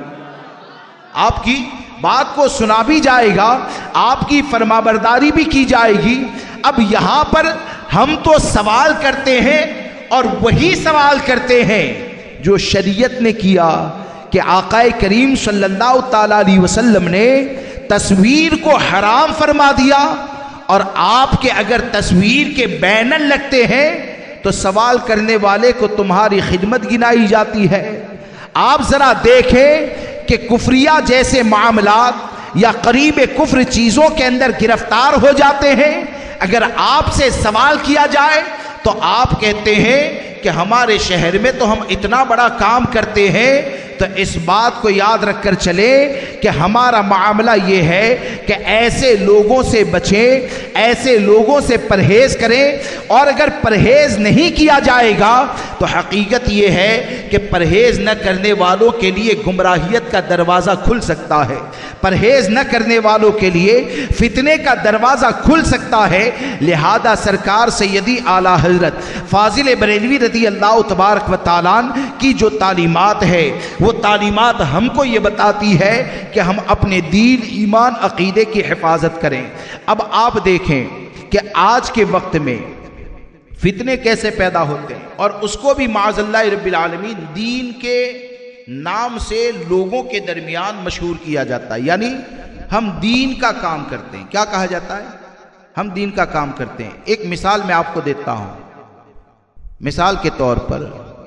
آپ کی بات کو سنا بھی جائے گا، آپ کی فرما برداری بھی کی جائے گی۔ اب یہاں پر ہم تو سوال کرتے ہیں اور وہی سوال کرتے ہیں جو شریعت نے کیا کہ آقا کریم صلی اللہ تعالیٰ علیہ وسلم نے تصویر کو حرام فرما دیا، اور آپ کے اگر تصویر کے بینر لگتے ہیں تو سوال کرنے والے کو تمہاری خدمت گنائی جاتی ہے۔ آپ ذرا دیکھیں کہ کفریہ جیسے معاملات یا قریب کفر چیزوں کے اندر گرفتار ہو جاتے ہیں، اگر آپ سے سوال کیا جائے تو آپ کہتے ہیں کہ ہمارے شہر میں تو ہم اتنا بڑا کام کرتے ہیں۔ تو اس بات کو یاد رکھ کر چلے کہ ہمارا معاملہ یہ ہے کہ ایسے لوگوں سے بچیں، ایسے لوگوں سے پرہیز کریں، اور اگر پرہیز نہیں کیا جائے گا تو حقیقت یہ ہے کہ پرہیز نہ کرنے والوں کے لیے گمراہیت کا دروازہ کھل سکتا ہے، پرہیز نہ کرنے والوں کے لیے فتنے کا دروازہ کھل سکتا ہے۔ لہذا سرکار سیدی اعلیٰ حضرت فاضل بریلوی رضی اللہ تبارک و تعالیٰ کی جو تعلیمات ہے وہ تعلیمات ہم کو یہ بتاتی ہے کہ ہم اپنے دین، ایمان، عقیدے کی حفاظت کریں۔ اب آپ دیکھیں کہ آج کے وقت میں فتنے کیسے پیدا ہوتے ہیں، اور اس کو بھی معاذ اللہ رب العالمین دین کے نام سے لوگوں کے درمیان مشہور کیا جاتا ہے، یعنی ہم دین کا کام کرتے ہیں۔ کیا کہا جاتا ہے؟ ہم دین کا کام کرتے ہیں۔ ایک مثال میں آپ کو دیتا ہوں، مثال کے طور پر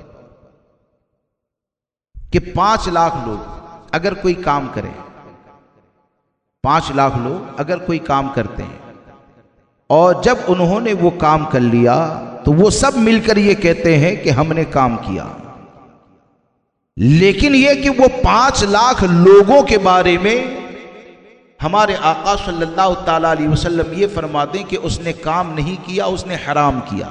کہ 5 لاکھ لوگ اگر کوئی کام کرے، 5 لاکھ لوگ اگر کوئی کام کرتے ہیں اور جب انہوں نے وہ کام کر لیا تو وہ سب مل کر یہ کہتے ہیں کہ ہم نے کام کیا، لیکن یہ کہ وہ 5 لاکھ لوگوں کے بارے میں ہمارے آقا صلی اللہ تعالی علیہ وسلم یہ فرما دیں کہ اس نے کام نہیں کیا، اس نے حرام کیا۔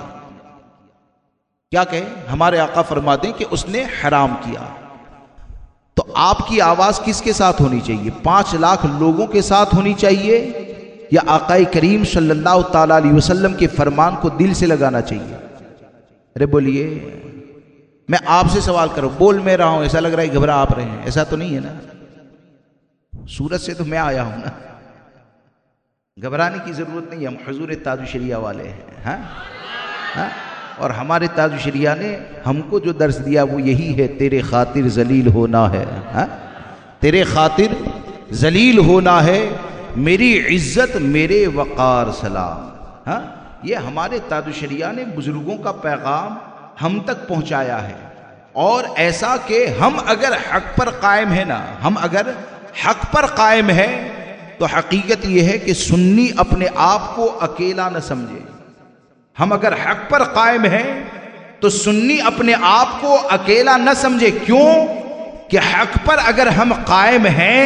کیا کہیں؟ ہمارے آقا فرما دیں کہ اس نے حرام کیا، تو آپ کی آواز کس کے ساتھ ہونی چاہیے؟ 5 لاکھ لوگوں کے ساتھ ہونی چاہیے یا آقا کریم صلی اللہ تعالی علیہ وسلم کے فرمان کو دل سے لگانا چاہیے؟ ارے بولیے، میں آپ سے سوال کروں، بول میں رہا ہوں، ایسا لگ رہا ہے گھبرا آپ رہے ہیں، ایسا تو نہیں ہے نا؟ سورت سے تو میں آیا ہوں نا، گھبرانے کی ضرورت نہیں، ہم حضور تاج الشریعہ والے ہیں، ہاں؟ اور ہمارے تاج الشریعہ نے ہم کو جو درس دیا وہ یہی ہے، تیرے خاطر ذلیل ہونا ہے، ہاں؟ تیرے خاطر ذلیل ہونا ہے، میری عزت میرے وقار سلام، ہاں؟ یہ ہمارے تاج الشریعہ نے بزرگوں کا پیغام ہم تک پہنچایا ہے، اور ایسا کہ ہم اگر حق پر قائم ہیں نا، ہم اگر حق پر قائم ہے تو حقیقت یہ ہے کہ سنی اپنے آپ کو اکیلا نہ سمجھے۔ ہم اگر حق پر قائم ہیں تو سنی اپنے آپ کو اکیلا نہ سمجھے۔ کیوں؟ کہ حق پر اگر ہم قائم ہیں،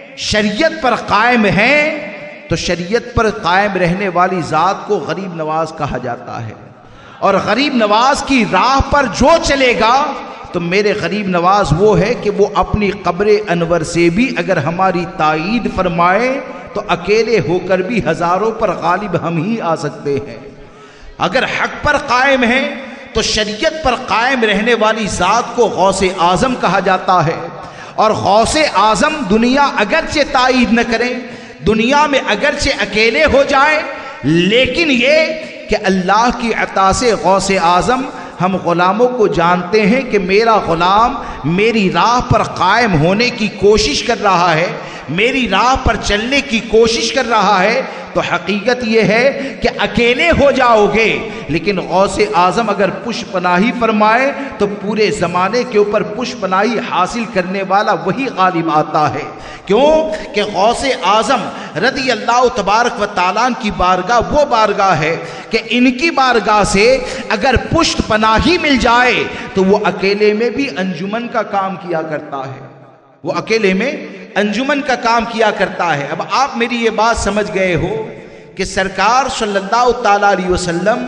شریعت پر قائم ہیں، تو شریعت پر قائم رہنے والی ذات کو غریب نواز کہا جاتا ہے، اور غریب نواز کی راہ پر جو چلے گا تو میرے غریب نواز وہ ہے کہ وہ اپنی قبر انور سے بھی اگر ہماری تائید فرمائے تو اکیلے ہو کر بھی ہزاروں پر غالب ہم ہی آ سکتے ہیں۔ اگر حق پر قائم ہیں تو شریعت پر قائم رہنے والی ذات کو غوث اعظم کہا جاتا ہے، اور غوث اعظم دنیا اگرچہ تائید نہ کریں، دنیا میں اگرچہ اکیلے ہو جائیں، لیکن یہ کہ اللہ کی عطا سے غوث اعظم ہم غلاموں کو جانتے ہیں کہ میرا غلام میری راہ پر قائم ہونے کی کوشش کر رہا ہے، میری راہ پر چلنے کی کوشش کر رہا ہے، تو حقیقت یہ ہے کہ اکیلے ہو جاؤ گے، لیکن غوث اعظم اگر پشت پناہی فرمائے تو پورے زمانے کے اوپر پشت پناہی حاصل کرنے والا وہی غالب آتا ہے۔ کیوں؟ کہ غوث اعظم رضی اللہ تبارک و تعالیٰ کی بارگاہ وہ بارگاہ ہے کہ ان کی بارگاہ سے اگر پشت پناہی مل جائے تو وہ اکیلے میں بھی انجمن کا کام کیا کرتا ہے، وہ اکیلے میں انجمن کا کام کیا کرتا ہے۔ اب آپ میری یہ بات سمجھ گئے ہو کہ سرکار صلی اللہ تعالیٰ علیہ وسلم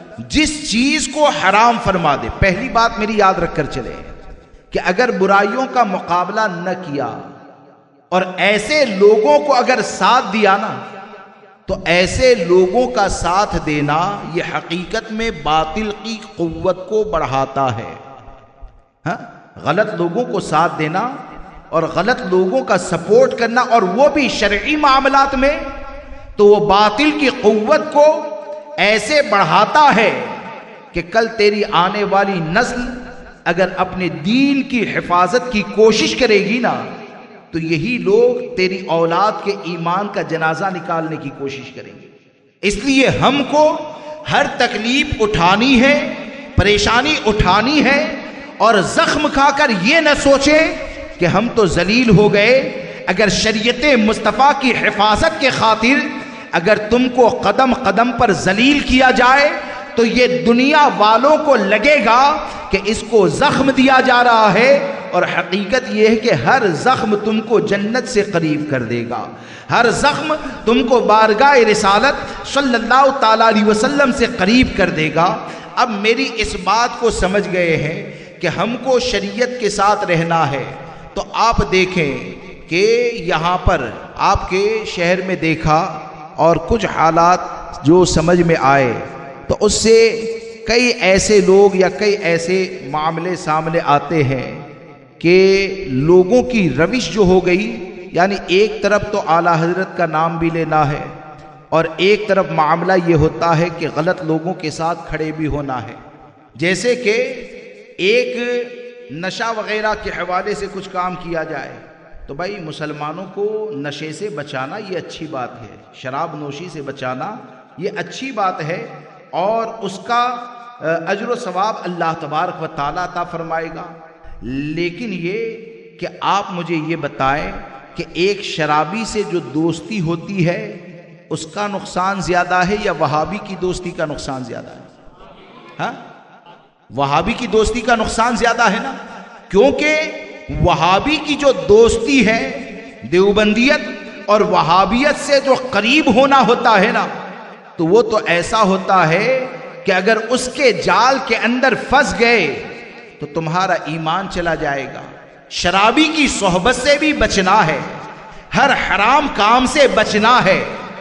جس چیز کو حرام فرما دے، پہلی بات میری یاد رکھ کر چلے کہ اگر برائیوں کا مقابلہ نہ کیا اور ایسے لوگوں کو اگر ساتھ دیا نا، تو ایسے لوگوں کا ساتھ دینا یہ حقیقت میں باطل کی قوت کو بڑھاتا ہے، ہاں؟ غلط لوگوں کو ساتھ دینا اور غلط لوگوں کا سپورٹ کرنا، اور وہ بھی شرعی معاملات میں، تو وہ باطل کی قوت کو ایسے بڑھاتا ہے کہ کل تیری آنے والی نسل اگر اپنے دین کی حفاظت کی کوشش کرے گی نا، تو یہی لوگ تیری اولاد کے ایمان کا جنازہ نکالنے کی کوشش کریں گے۔ اس لیے ہم کو ہر تکلیف اٹھانی ہے، پریشانی اٹھانی ہے، اور زخم کھا کر یہ نہ سوچیں کہ ہم تو ذلیل ہو گئے۔ اگر شریعت مصطفیٰ کی حفاظت کے خاطر اگر تم کو قدم قدم پر ذلیل کیا جائے تو یہ دنیا والوں کو لگے گا کہ اس کو زخم دیا جا رہا ہے، اور حقیقت یہ ہے کہ ہر زخم تم کو جنت سے قریب کر دے گا، ہر زخم تم کو بارگاہ رسالت صلی اللہ تعالیٰ علیہ وسلم سے قریب کر دے گا۔ اب میری اس بات کو سمجھ گئے ہیں کہ ہم کو شریعت کے ساتھ رہنا ہے، تو آپ دیکھیں کہ یہاں پر آپ کے شہر میں دیکھا اور کچھ حالات جو سمجھ میں آئے، تو اس سے کئی ایسے لوگ یا کئی ایسے معاملے سامنے آتے ہیں کہ لوگوں کی روش جو ہو گئی، یعنی ایک طرف تو اعلیٰ حضرت کا نام بھی لینا ہے، اور ایک طرف معاملہ یہ ہوتا ہے کہ غلط لوگوں کے ساتھ کھڑے بھی ہونا ہے۔ جیسے کہ ایک نشہ وغیرہ کے حوالے سے کچھ کام کیا جائے تو بھائی مسلمانوں کو نشے سے بچانا یہ اچھی بات ہے، شراب نوشی سے بچانا یہ اچھی بات ہے اور اس کا اجر و ثواب اللہ تبارک و تعالیٰ عطا فرمائے گا، لیکن یہ کہ آپ مجھے یہ بتائیں کہ ایک شرابی سے جو دوستی ہوتی ہے اس کا نقصان زیادہ ہے یا وہابی کی دوستی کا نقصان زیادہ ہے؟ ہاں، وہابی کی دوستی کا نقصان زیادہ ہے نا، کیونکہ وہابی کی جو دوستی ہے، دیوبندیت اور وہابیت سے جو قریب ہونا ہوتا ہے نا، تو وہ تو ایسا ہوتا ہے کہ اگر اس کے جال کے اندر پھنس گئے تو تمہارا ایمان چلا جائے گا۔ شرابی کی صحبت سے بھی بچنا ہے، ہر حرام کام سے بچنا ہے،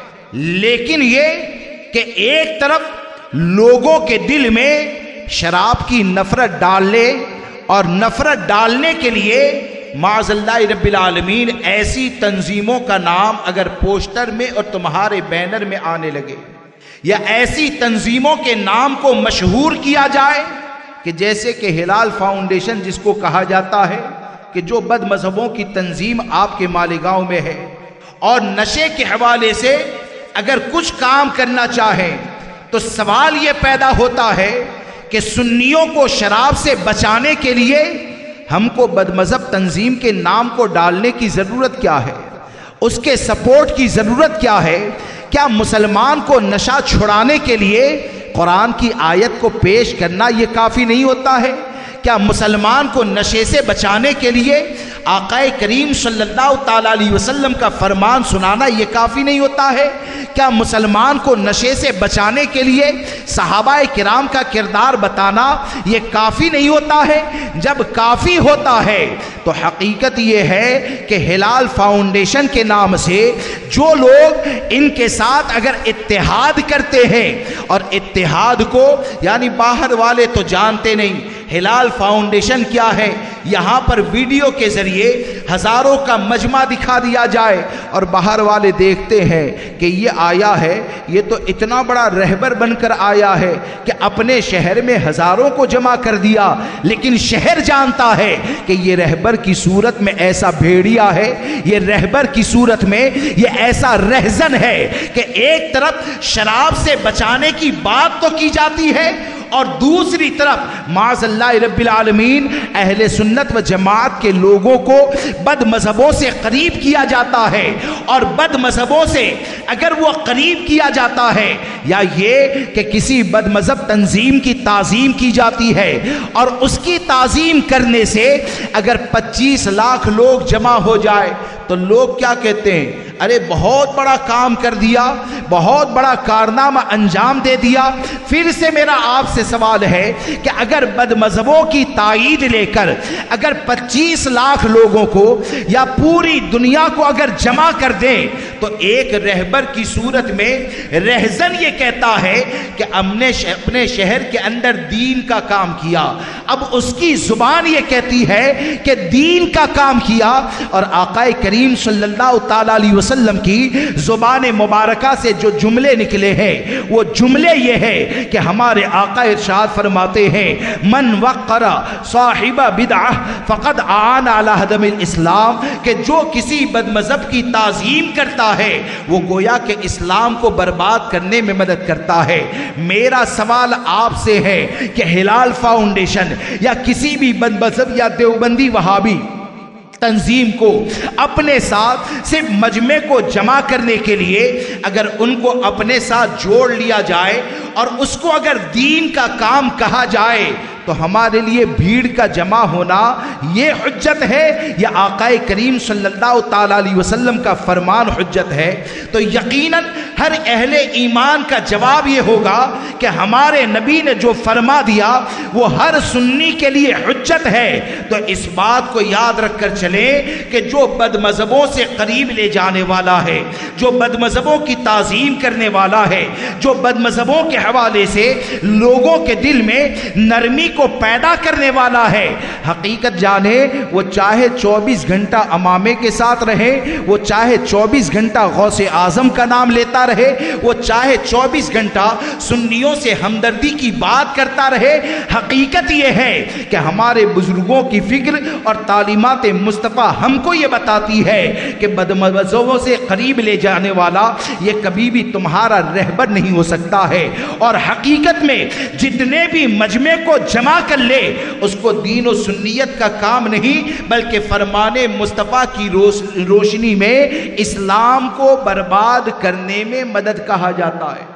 لیکن یہ کہ ایک طرف لوگوں کے دل میں شراب کی نفرت ڈال لے، اور نفرت ڈالنے کے لیے معاذ اللہ رب العالمین ایسی تنظیموں کا نام اگر پوسٹر میں اور تمہارے بینر میں آنے لگے، یا ایسی تنظیموں کے نام کو مشہور کیا جائے کہ جیسے کہ ہلال فاؤنڈیشن جس کو کہا جاتا ہے، کہ جو بد مذہبوں کی تنظیم آپ کے مالیگاؤں میں ہے، اور نشے کے حوالے سے اگر کچھ کام کرنا چاہیں تو سوال یہ پیدا ہوتا ہے کہ سنیوں کو شراب سے بچانے کے لیے ہم کو بد مذہب تنظیم کے نام کو ڈالنے کی ضرورت کیا ہے؟ اس کے سپورٹ کی ضرورت کیا ہے؟ کیا مسلمان کو نشہ چھڑانے کے لیے قرآن کی آیت کو پیش کرنا یہ کافی نہیں ہوتا ہے؟ کیا مسلمان کو نشے سے بچانے کے لیے آقا کریم صلی اللہ تعالیٰ علیہ وسلم کا فرمان سنانا یہ کافی نہیں ہوتا ہے؟ کیا مسلمان کو نشے سے بچانے کے لیے صحابہ کرام کا کردار بتانا یہ کافی نہیں ہوتا ہے؟ جب کافی ہوتا ہے تو حقیقت یہ ہے کہ ہلال فاؤنڈیشن کے نام سے جو لوگ ان کے ساتھ اگر اتحاد کرتے ہیں، اور اتحاد کو یعنی باہر والے تو جانتے نہیں ہلال فاؤنڈیشن کیا ہے، یہاں پر ویڈیو کے ذریعے ہزاروں کا مجمع دکھا دیا جائے اور باہر والے دیکھتے ہیں کہ یہ آیا ہے، یہ تو اتنا بڑا رہبر بن کر آیا ہے کہ اپنے شہر میں ہزاروں کو جمع کر دیا، لیکن شہر جانتا ہے کہ یہ رہبر کی صورت میں ایسا بھیڑیا ہے، یہ رہبر کی صورت میں یہ ایسا رہزن ہے کہ ایک طرف شراب سے بچانے کی بات تو کی جاتی ہے، اور دوسری طرف معاذ اللہ رب العالمین اہل سنت و جماعت کے لوگوں کو بد مذہبوں سے قریب کیا جاتا ہے، اور بد مذہبوں سے اگر وہ قریب کیا جاتا ہے یا یہ کہ کسی بد مذہب تنظیم کی تعظیم کی جاتی ہے، اور اس کی تعظیم کرنے سے اگر 25 لاکھ لوگ جمع ہو جائے تو لوگ کیا کہتے ہیں؟ ارے بہت بڑا کام کر دیا، بہت بڑا کارنامہ انجام دے دیا۔ پھر سے میرا آپ سے سوال ہے کہ اگر بد مذہبوں کی تائید لے کر اگر 25 لاکھ لوگوں کو یا پوری دنیا کو اگر جمع کر دیں تو ایک رہبر کی صورت میں رہزن یہ کہتا ہے کہ ہم نے اپنے شہر کے اندر دین کا کام کیا، اب اس کی زبان یہ کہتی ہے کہ دین کا کام کیا، اور آقا کریم صلی اللہ تعالیٰ علیہ وسلم کی زبان مبارکہ سے جو جملے نکلے ہیں وہ جملے یہ ہے کہ ہمارے آقا ارشاد فرماتے ہیں من وقر صاحب بدعہ فقد آن علی ہدم الاسلام، کہ جو کسی بد مذہب کی تعظیم کرتا ہے وہ گویا کہ اسلام کو برباد کرنے میں مدد کرتا ہے۔ میرا سوال آپ سے ہے کہ ہلال فاؤنڈیشن یا کسی بھی بد مذہب یا دیوبندی وہابی تنظیم کو اپنے ساتھ صرف مجمع کو جمع کرنے کے لیے اگر ان کو اپنے ساتھ جوڑ لیا جائے اور اس کو اگر دین کا کام کہا جائے تو ہمارے لیے بھیڑ کا جمع ہونا یہ حجت ہے یا آقا کریم صلی اللہ تعالیٰ علیہ وسلم کا فرمان حجت ہے؟ تو یقیناً ہر اہل ایمان کا جواب یہ ہوگا کہ ہمارے نبی نے جو فرما دیا وہ ہر سنی کے لیے حجت ہے۔ تو اس بات کو یاد رکھ کر چلیں کہ جو بد مذہبوں سے قریب لے جانے والا ہے، جو بد مذہبوں کی تعظیم کرنے والا ہے، جو بد مذہبوں کے حوالے سے لوگوں کے دل میں نرمی کو پیدا کرنے والا ہے۔ حقیقت جانے وہ چاہے 24 گھنٹہ امامے کے ساتھ رہے، وہ چاہے 24 گھنٹہ غوث اعظم کا نام لیتا رہے، وہ چاہے 24 گھنٹہ سنیوں سے ہمدردی کی بات کرتا رہے، حقیقت یہ ہے کہ ہمارے بزرگوں کی فکر اور تعلیمات مصطفیٰ ہم کو یہ بتاتی ہے کہ بدمزوں سے قریب لے جانے والا یہ کبھی بھی تمہارا رہبر نہیں ہو سکتا ہے، اور حقیقت میں جتنے بھی مجمع کو جمع کر لے اس کو دین و سنیت کا کام نہیں بلکہ فرمان مصطفیٰ کی روشنی میں اسلام کو برباد کرنے میں مدد کہا جاتا ہے۔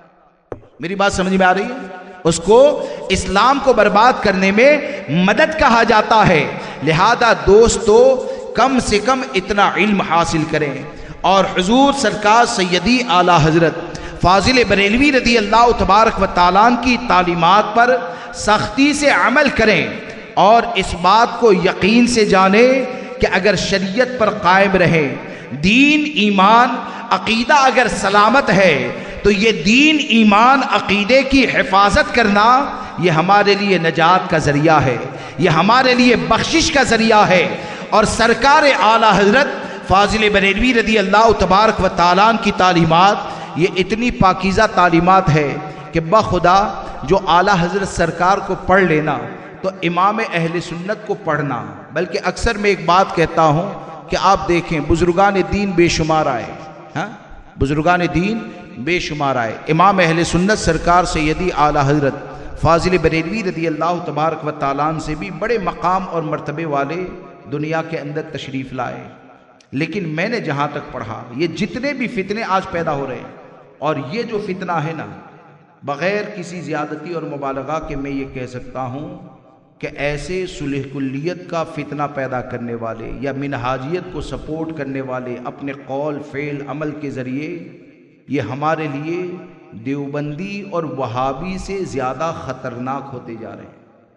میری بات سمجھ میں آ رہی ہے؟ اس کو اسلام کو برباد کرنے میں مدد کہا جاتا ہے۔ لہذا دوستو کم سے کم اتنا علم حاصل کریں اور حضور سرکار سیدی اعلیٰ حضرت فاضل بریلوی رضی اللہ تبارک و تعالیٰ کی تعلیمات پر سختی سے عمل کریں، اور اس بات کو یقین سے جانیں کہ اگر شریعت پر قائم رہیں، دین ایمان عقیدہ اگر سلامت ہے تو یہ دین ایمان عقیدے کی حفاظت کرنا یہ ہمارے لیے نجات کا ذریعہ ہے، یہ ہمارے لیے بخشش کا ذریعہ ہے۔ اور سرکار اعلیٰ حضرت فاضل بریلوی رضی اللہ تبارک و تعالیٰ کی تعلیمات یہ اتنی پاکیزہ تعلیمات ہے کہ بخدا جو اعلیٰ حضرت سرکار کو پڑھ لینا تو امام اہل سنت کو پڑھنا۔ بلکہ اکثر میں ایک بات کہتا ہوں کہ آپ دیکھیں بزرگان دین بے شمار آئے، بزرگان دین بے شمار آئے، امام اہل سنت سرکار سیدی اعلیٰ حضرت فاضل بریلوی رضی اللہ تبارک و تعالیٰ سے بھی بڑے مقام اور مرتبے والے دنیا کے اندر تشریف لائے، لیکن میں نے جہاں تک پڑھا یہ جتنے بھی فتنے آج پیدا ہو رہے ہیں، اور یہ جو فتنہ ہے نا، بغیر کسی زیادتی اور مبالغہ کے میں یہ کہہ سکتا ہوں کہ ایسے صلح کلیت کا فتنہ پیدا کرنے والے یا منہاجیت کو سپورٹ کرنے والے اپنے قول فعل عمل کے ذریعے یہ ہمارے لیے دیوبندی اور وہابی سے زیادہ خطرناک ہوتے جا رہے ہیں۔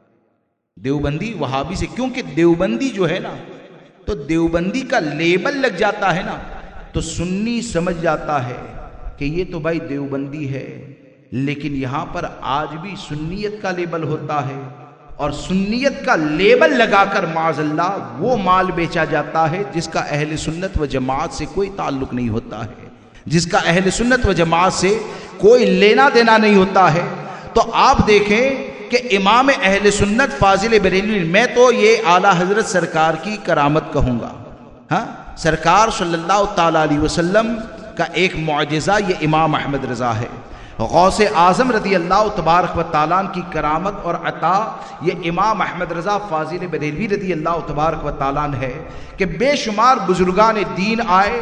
دیوبندی وہابی سے، کیونکہ دیوبندی جو ہے نا تو دیوبندی کا لیبل لگ جاتا ہے نا تو سنی سمجھ جاتا ہے کہ یہ تو بھائی دیوبندی ہے، لیکن یہاں پر آج بھی سنیت کا لیبل ہوتا ہے، اور سنیت کا لیبل لگا کر معاذ اللہ وہ مال بیچا جاتا ہے جس کا اہل سنت و جماعت سے کوئی تعلق نہیں ہوتا ہے، جس کا اہل سنت و جماعت سے کوئی لینا دینا نہیں ہوتا ہے۔ تو آپ دیکھیں کہ امام اہل سنت فاضل بریلوی، میں تو یہ اعلیٰ حضرت سرکار کی کرامت کہوں گا، سرکار صلی اللہ تعالیٰ علیہ وسلم کا ایک معجزہ یہ امام احمد رضا ہے۔ غوث اعظم رضی اللہ تبارک و تعالیٰ کی کرامت اور عطا یہ امام احمد رضا فاضل بریلوی رضی اللہ تبارک و تعالیٰ ہے کہ بے شمار بزرگان دین آئے،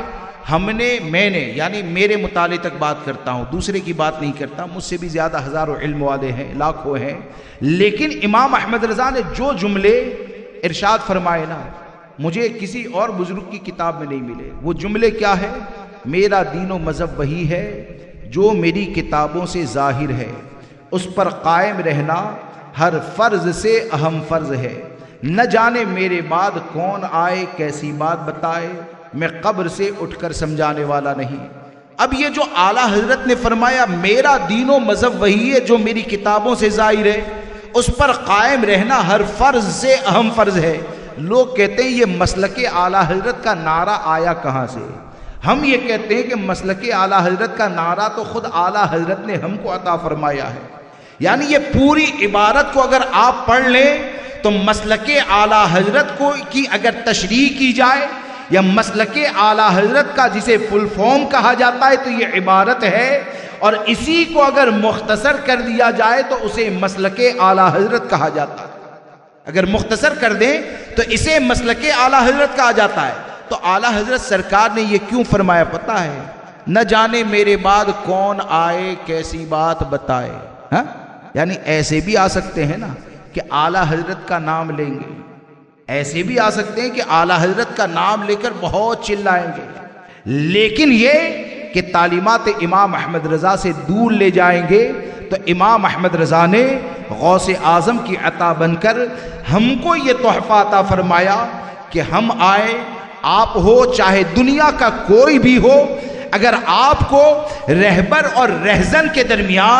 میں نے یعنی میرے مطالعے تک بات کرتا ہوں، دوسرے کی بات نہیں کرتا، مجھ سے بھی زیادہ ہزاروں علم والے ہیں، لاکھوں ہیں، لیکن امام احمد رضا نے جو جملے ارشاد فرمائے نا مجھے کسی اور بزرگ کی کتاب میں نہیں ملے۔ وہ جملے کیا ہے؟ میرا دین و مذہب وہی ہے جو میری کتابوں سے ظاہر ہے، اس پر قائم رہنا ہر فرض سے اہم فرض ہے، نہ جانے میرے بعد کون آئے کیسی بات بتائے، میں قبر سے اٹھ کر سمجھانے والا نہیں۔ اب یہ جو اعلیٰ حضرت نے فرمایا میرا دین و مذہب وہی ہے جو میری کتابوں سے ظاہر ہے، اس پر قائم رہنا ہر فرض سے اہم فرض ہے، لوگ کہتے ہیں یہ مسلک اعلیٰ حضرت کا نعرہ آیا کہاں سے؟ ہم یہ کہتے ہیں کہ مسلک اعلیٰ حضرت کا نعرہ تو خود اعلیٰ حضرت نے ہم کو عطا فرمایا ہے۔ یعنی یہ پوری عبارت کو اگر آپ پڑھ لیں تو مسلک اعلیٰ حضرت کی اگر تشریح کی جائے یا مسلک اعلیٰ حضرت کا جسے فل فارم کہا جاتا ہے تو یہ عبارت ہے، اور اسی کو اگر مختصر کر دیا جائے تو اسے مسلک اعلیٰ حضرت کہا جاتا ہے۔ اگر مختصر کر دیں تو اسے مسلک اعلیٰ حضرت کہا جاتا ہے۔ تو اعلیٰ حضرت سرکار نے یہ کیوں فرمایا پتہ ہے؟ نہ جانے میرے بعد کون آئے کیسی بات بتائے، یعنی ایسے بھی آ سکتے ہیں نا کہ اعلیٰ حضرت کا نام لیں گے، ایسے بھی آ سکتے ہیں کہ اعلیٰ حضرت کا نام لے کر بہت چلائیں گے، لیکن یہ کہ تعلیمات امام احمد رضا سے دور لے جائیں گے۔ تو امام احمد رضا نے غوث اعظم کی عطا بن کر ہم کو یہ تحفہ عطا فرمایا کہ ہم آئیں، آپ ہو چاہے دنیا کا کوئی بھی ہو، اگر آپ کو رہبر اور رہزن کے درمیان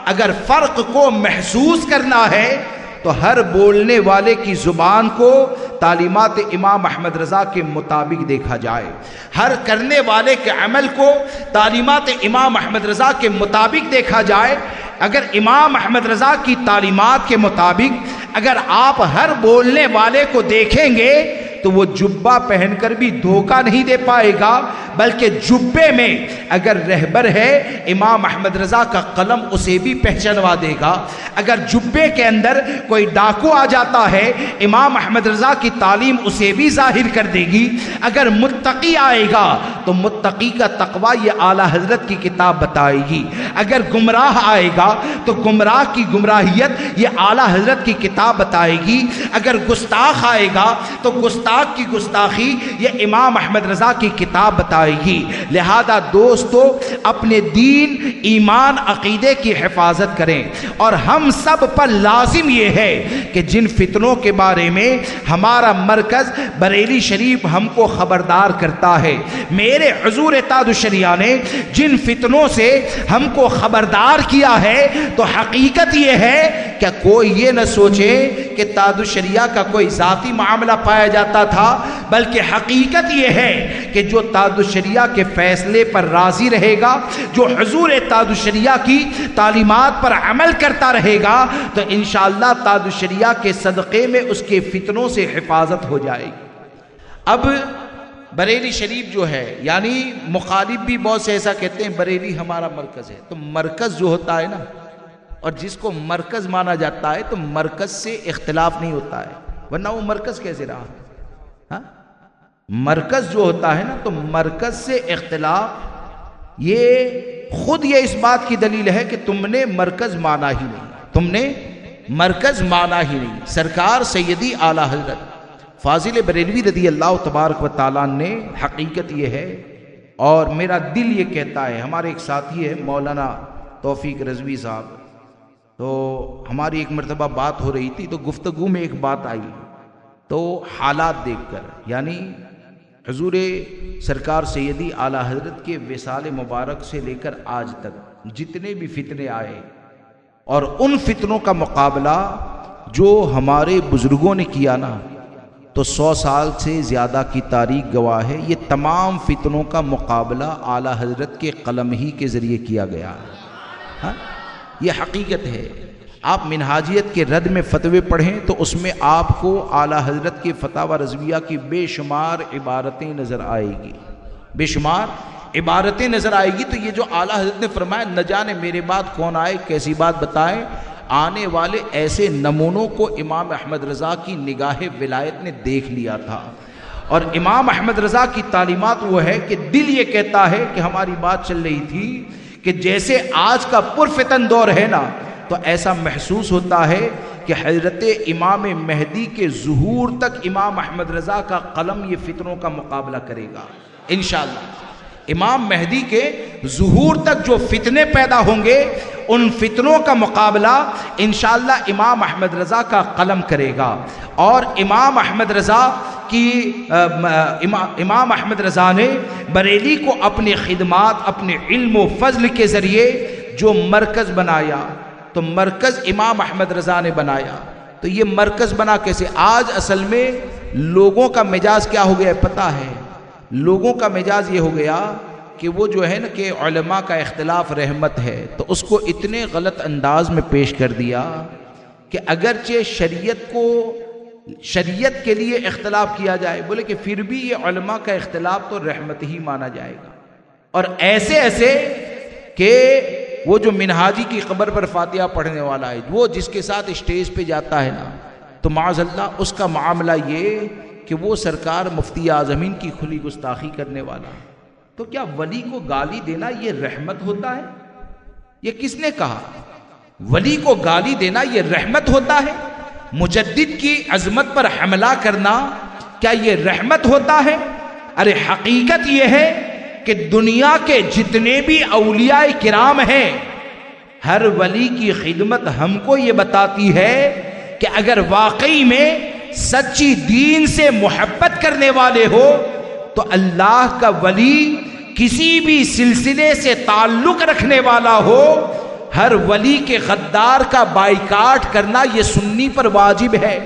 اگر فرق کو محسوس کرنا ہے تو ہر بولنے والے کی زبان کو تعلیمات امام احمد رضا کے مطابق دیکھا جائے، ہر کرنے والے کے عمل کو تعلیمات امام احمد رضا کے مطابق دیکھا جائے۔ اگر امام احمد رضا کی تعلیمات کے مطابق اگر آپ ہر بولنے والے کو دیکھیں گے تو وہ جبہ پہن کر بھی دھوکہ نہیں دے پائے گا، بلکہ جبے میں اگر رہبر ہے امام احمد رضا کا قلم اسے بھی پہچانوا دے گا، اگر جبے کے اندر کوئی ڈاکو آ جاتا ہے امام احمد رضا کی تعلیم اسے بھی ظاہر کر دے گی، اگر متقی آئے گا تو متقی کا تقوی یہ اعلیٰ حضرت کی کتاب بتائے گی، اگر گمراہ آئے گا تو گمراہ کی گمراہیت یہ اعلیٰ حضرت کی کتاب بتائے گی، اگر گستاخ آئے گا تو گستاخ کی گستاخی یہ امام احمد رضا کی کتاب بتائے گی۔ لہذا دوستو اپنے دین، ایمان، عقیدے کی حفاظت کریں، اور ہم سب پر لازم یہ ہے کہ جن فتنوں کے بارے میں ہمارا مرکز بریلی شریف ہم کو خبردار کرتا ہے، میرے حضور تاج الشریعہ نے جن فتنوں سے ہم کو خبردار کیا ہے، تو حقیقت یہ ہے کہ کوئی یہ نہ سوچے کہ تاج الشریعہ کا کوئی ذاتی معاملہ پایا جاتا تھا، بلکہ حقیقت یہ ہے کہ جو تاج الشریعہ کے فیصلے پر راضی رہے گا، جو حضور تاج الشریعہ کی تعلیمات پر عمل کرتا رہے گا، تو انشاءاللہ تاج الشریعہ کے صدقے میں اس کے فتنوں سے حفاظت ہو جائے گی۔ اب بریلی شریف جو ہے، یعنی مخالف بھی بہت سے ایسا کہتے ہیں بریلی ہمارا مرکز ہے، تو مرکز جو ہوتا ہے نا، اور جس کو مرکز مانا جاتا ہے تو مرکز سے اختلاف نہیں ہوتا ہے، ورنہ وہ مرکز کیسے رہا؟ ہاں؟ مرکز جو ہوتا ہے نا، تو مرکز سے اختلاف یہ خود یہ اس بات کی دلیل ہے کہ تم نے مرکز مانا ہی نہیں، تم نے مرکز مانا ہی نہیں۔ سرکار سیدی اعلیٰ حضرت فاضل بریلوی رضی اللہ تبارک و تعالیٰ نے، حقیقت یہ ہے اور میرا دل یہ کہتا ہے، ہمارے ایک ساتھی ہے مولانا توفیق رضوی صاحب، تو ہماری ایک مرتبہ بات ہو رہی تھی، تو گفتگو میں ایک بات آئی، تو حالات دیکھ کر، یعنی حضور سرکار سیدی اعلیٰ حضرت کے وصال مبارک سے لے کر آج تک جتنے بھی فتنے آئے، اور ان فتنوں کا مقابلہ جو ہمارے بزرگوں نے کیا نا، تو 100 سال سے زیادہ کی تاریخ گواہ ہے، یہ تمام فتنوں کا مقابلہ اعلیٰ حضرت کے قلم ہی کے ذریعے کیا گیا۔ ہاں؟ یہ حقیقت ہے۔ آپ منہاجیت کے رد میں فتوے پڑھیں تو اس میں آپ کو اعلیٰ حضرت کے فتاوی رضویہ کی بے شمار عبارتیں نظر آئے گی، بے شمار عبارتیں نظر آئے گی۔ تو یہ جو اعلیٰ حضرت نے فرمایا نہ جانے میرے بعد کون آئے کیسی بات بتائے، آنے والے ایسے نمونوں کو امام احمد رضا کی نگاہ ولایت نے دیکھ لیا تھا، اور امام احمد رضا کی تعلیمات وہ ہے کہ دل یہ کہتا ہے کہ ہماری بات چل رہی تھی کہ جیسے آج کا پرفتن دور ہے نا، تو ایسا محسوس ہوتا ہے کہ حضرت امام مہدی کے ظہور تک امام احمد رضا کا قلم یہ فتنوں کا مقابلہ کرے گا انشاءاللہ۔ امام مہدی کے ظہور تک جو فتنے پیدا ہوں گے، ان فتنوں کا مقابلہ انشاءاللہ امام احمد رضا کا قلم کرے گا۔ اور امام احمد رضا کی امام احمد رضا نے بریلی کو اپنے خدمات، اپنے علم و فضل کے ذریعے جو مرکز بنایا، تو مرکز امام احمد رضا نے بنایا۔ تو یہ مرکز بنا کیسے؟ آج اصل میں لوگوں کا مزاج کیا ہو گیا ہے پتہ ہے؟ لوگوں کا مزاج یہ ہو گیا کہ وہ جو ہے نا کہ علماء کا اختلاف رحمت ہے، تو اس کو اتنے غلط انداز میں پیش کر دیا کہ اگرچہ شریعت کے لیے اختلاف کیا جائے، بولے کہ پھر بھی یہ علماء کا اختلاف تو رحمت ہی مانا جائے گا۔ اور ایسے ایسے کہ وہ جو منہاجی کی قبر پر فاتحہ پڑھنے والا ہے، وہ جس کے ساتھ اسٹیج پہ جاتا ہے نا، تو معاذ اللہ اس کا معاملہ یہ کہ وہ سرکار مفتی اعظمین کی کھلی گستاخی کرنے والا۔ تو کیا ولی کو گالی دینا یہ رحمت ہوتا ہے؟ یہ کس نے کہا؟ ولی کو گالی دینا یہ رحمت ہوتا ہے؟ مجدد کی عظمت پر حملہ کرنا کیا یہ رحمت ہوتا ہے؟ ارے حقیقت یہ ہے کہ دنیا کے جتنے بھی اولیاء کرام ہیں، ہر ولی کی خدمت ہم کو یہ بتاتی ہے کہ اگر واقعی میں سچی دین سے محبت کرنے والے ہو تو اللہ کا ولی کسی بھی سلسلے سے تعلق رکھنے والا ہو، ہر ولی کے غدار کا بائیکاٹ کرنا یہ سنی پر واجب ہے.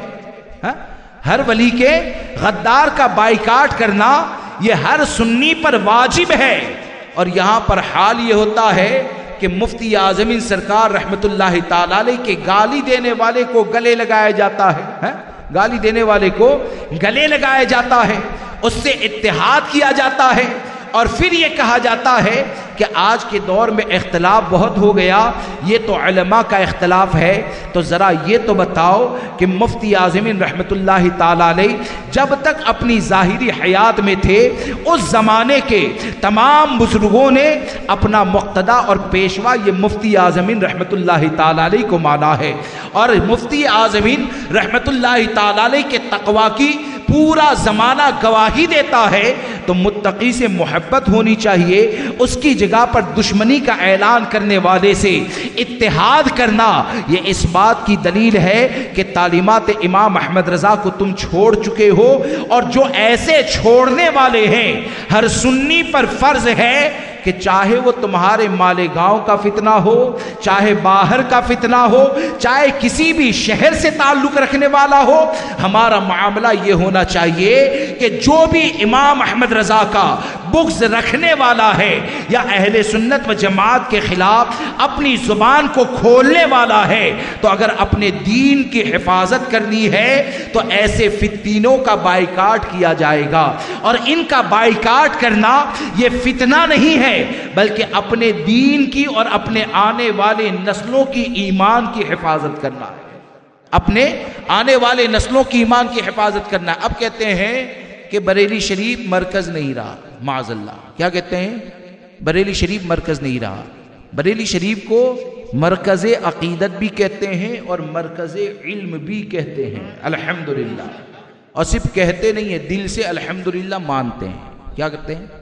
ہر ولی کے غدار کا بائیکاٹ کرنا یہ ہر سنی پر واجب ہے. اور یہاں پر حال یہ ہوتا ہے کہ مفتی اعظم سرکار رحمت اللہ تعالی علیہ کے گالی دینے والے کو گلے لگایا جاتا ہے. گالی دینے والے کو گلے لگایا جاتا ہے، اس سے اتحاد کیا جاتا ہے، اور پھر یہ کہا جاتا ہے کہ آج کے دور میں اختلاف بہت ہو گیا، یہ تو علماء کا اختلاف ہے. تو ذرا یہ تو بتاؤ کہ مفتی اعظم رحمت اللہ تعالی علیہ جب تک اپنی ظاہری حیات میں تھے اس زمانے کے تمام بزرگوں نے اپنا مقتدا اور پیشوا یہ مفتی اعظم رحمت اللہ تعالی علیہ کو مانا ہے، اور مفتی اعظم رحمت اللہ تعالی علیہ کے تقوی کی پورا زمانہ گواہی دیتا ہے. تو متقی سے محبت ہونی چاہیے، اس کی جگہ پر دشمنی کا اعلان کرنے والے سے اتحاد کرنا یہ اس بات کی دلیل ہے کہ تعلیمات امام احمد رضا کو تم چھوڑ چکے ہو. اور جو ایسے چھوڑنے والے ہیں، ہر سنی پر فرض ہے کہ چاہے وہ تمہارے مالے گاؤں کا فتنہ ہو، چاہے باہر کا فتنہ ہو، چاہے کسی بھی شہر سے تعلق رکھنے والا ہو، ہمارا معاملہ یہ ہونا چاہیے کہ جو بھی امام احمد رضا کا بغض رکھنے والا ہے یا اہل سنت و جماعت کے خلاف اپنی زبان کو کھولنے والا ہے، تو اگر اپنے دین کی حفاظت کرنی ہے تو ایسے فتنوں کا بائیکاٹ کیا جائے گا. اور ان کا بائیکاٹ کرنا یہ فتنہ نہیں ہے بلکہ اپنے دین کی اور اپنے آنے والے نسلوں کی ایمان کی حفاظت کرنا ہے. اپنے آنے والے نسلوں کی ایمان کی حفاظت کرنا ہے. اب کہتے ہیں کہ بریلی شریف مرکز نہیں رہا، معاذ اللہ. کیا کہتے ہیں؟ بریلی شریف مرکز نہیں رہا. بریلی شریف کو مرکز عقیدت بھی کہتے ہیں اور مرکز علم بھی کہتے ہیں. الحمدللہ. اور صرف کہتے نہیں ہیں، دل سے الحمدللہ مانتے ہیں. کیا کہتے ہیں؟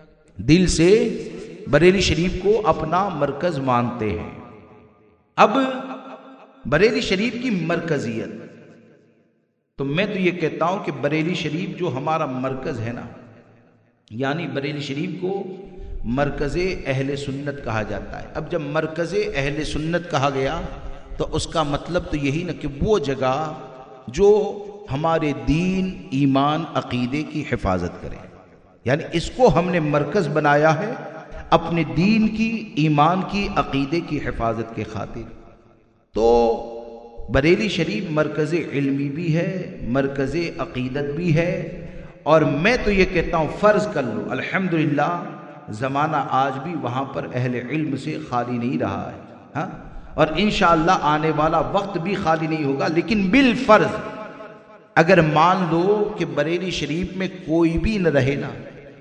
دل سے بریلی شریف کو اپنا مرکز مانتے ہیں. اب بریلی شریف کی مرکزیت، تو میں تو یہ کہتا ہوں کہ بریلی شریف جو ہمارا مرکز ہے نا، یعنی بریلی شریف کو مرکز اہل سنت کہا جاتا ہے. اب جب مرکز اہل سنت کہا گیا تو اس کا مطلب تو یہی نا کہ وہ جگہ جو ہمارے دین، ایمان، عقیدے کی حفاظت کرے. یعنی اس کو ہم نے مرکز بنایا ہے اپنے دین کی، ایمان کی، عقیدے کی حفاظت کے خاطر. تو بریلی شریف مرکز علمی بھی ہے، مرکز عقیدت بھی ہے. اور میں تو یہ کہتا ہوں فرض کر لو، الحمدللہ زمانہ آج بھی وہاں پر اہل علم سے خالی نہیں رہا ہے. ہاں، اور انشاءاللہ آنے والا وقت بھی خالی نہیں ہوگا. لیکن بالفرض اگر مان لو کہ بریلی شریف میں کوئی بھی نہ رہے نا،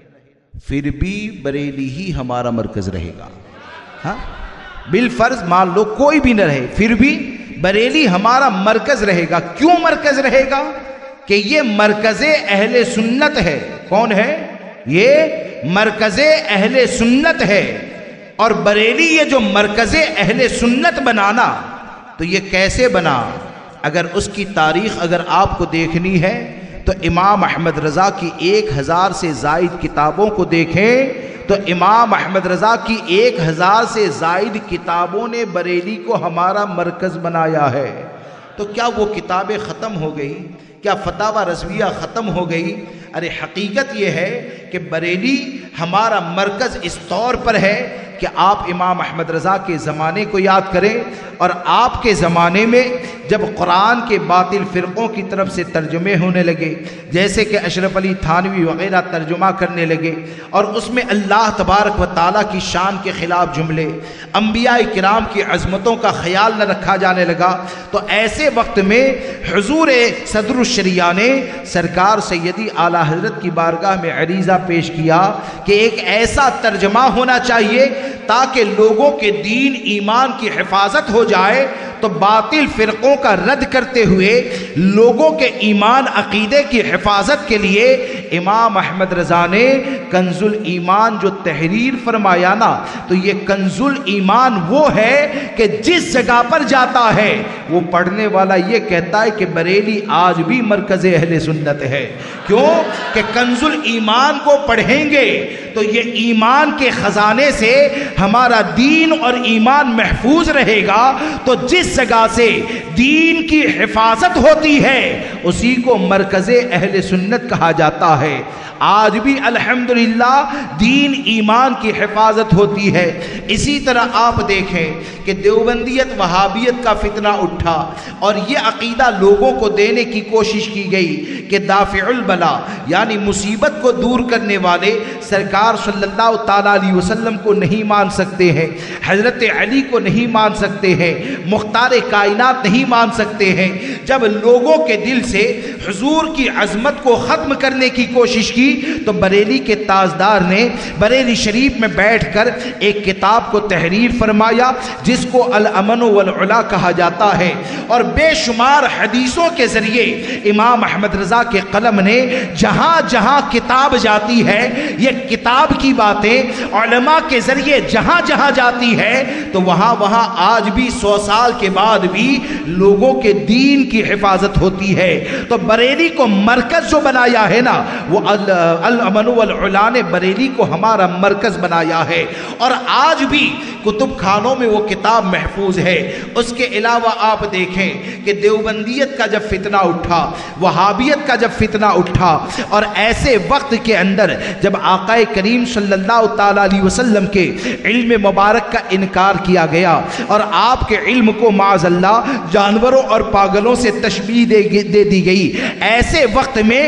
پھر بھی بریلی ہی ہمارا مرکز رہے گا. ہاں، بالفرض مان لو کوئی بھی نہ رہے، پھر بھی بریلی ہمارا مرکز رہے گا. کیوں مرکز رہے گا؟ کہ یہ مرکز اہل سنت ہے. کون ہے یہ؟ مرکز اہل سنت ہے. اور بریلی یہ جو مرکز اہل سنت بنانا، تو یہ کیسے بنا؟ اگر اس کی تاریخ اگر آپ کو دیکھنی ہے تو امام احمد رضا کی 1000 سے زائد کتابوں کو دیکھیں تو امام احمد رضا کی 1000 سے زائد کتابوں نے بریلی کو ہمارا مرکز بنایا ہے. تو کیا وہ کتابیں ختم ہو گئی؟ کیا فتاوی رضویہ ختم ہو گئی؟ ارے حقیقت یہ ہے کہ بریلی ہمارا مرکز اس طور پر ہے کہ آپ امام احمد رضا کے زمانے کو یاد کریں، اور آپ کے زمانے میں جب قرآن کے باطل فرقوں کی طرف سے ترجمے ہونے لگے، جیسے کہ اشرف علی تھانوی وغیرہ ترجمہ کرنے لگے، اور اس میں اللہ تبارک و تعالیٰ کی شان کے خلاف جملے، انبیاء کرام کی عظمتوں کا خیال نہ رکھا جانے لگا، تو ایسے وقت میں حضور صدر الشریعہ نے سرکار سیدی اعلیٰ حضرت کی بارگاہ میں عریضہ پیش کیا کہ ایک ایسا ترجمہ ہونا چاہیے تاکہ لوگوں کے دین ایمان کی حفاظت ہو جائے. تو باطل فرقوں کا رد کرتے ہوئے لوگوں کے ایمان عقیدے کی حفاظت کے لیے امام احمد رضا نے کنز الایمان جو تحریر فرمایا نا، تو یہ کنز الایمان وہ ہے کہ جس جگہ پر جاتا ہے وہ پڑھنے والا یہ کہتا ہے کہ بریلی آج بھی مرکز اہل سنت ہے۔ کیوں کہ کنز الایمان کو پڑھیں گے تو یہ ایمان کے خزانے سے ہمارا دین اور ایمان محفوظ رہے گا، تو جس جگہ سے دین کی حفاظت ہوتی ہے اسی کو مرکز اہل سنت کہا جاتا ہے۔ آج بھی الحمدللہ دین ایمان کی حفاظت ہوتی ہے۔ اسی طرح آپ دیکھیں کہ دیوبندیت وہابیت کا فتنہ اٹھا اور یہ عقیدہ لوگوں کو دینے کی کوشش کی گئی کہ دافع البلا یعنی مصیبت کو دور کرنے والے سرکار صلی اللہ تعالیٰ علیہ وسلم کو نہیں مان سکتے ہیں، حضرت علی کو نہیں مان سکتے ہیں، مختار کائنات نہیں مان سکتے ہیں۔ جب لوگوں کے دل سے حضور کی عظمت کو ختم کرنے کی کوشش کی تو بریلی کے تاجدار نے بریلی شریف میں بیٹھ کر ایک کتاب کو تحریر فرمایا جس کو الامن والعلا کہا جاتا ہے، اور بے شمار حدیثوں کے ذریعے امام احمد رضا کے قلم نے جہاں جہاں کتاب جاتی ہے، یہ کتاب کی باتیں علماء کے ذریعے جہاں جہاں جاتی ہے تو وہاں وہاں آج بھی 100 سال کے بعد بھی لوگوں کے دین کی حفاظت ہوتی ہے۔ تو بریلی کو مرکز جو بنایا ہے نا، وہ الامن والعلا نے بریلی کو ہمارا مرکز بنایا ہے، اور آج بھی کتب خانوں میں وہ کتاب محفوظ ہے۔ اس کے علاوہ آپ دیکھیں کہ دیوبندیت کا جب فتنہ اٹھا، وہابیت کا جب فتنہ اٹھا، اور ایسے وقت کے اندر جب آقا کریم صلی اللہ تعالیٰ علیہ وسلم کے علم مبارک کا انکار کیا گیا اور آپ کے علم کو معاذ اللہ جانوروں اور پاگلوں سے تشبیہ دے دی گئی، ایسے وقت میں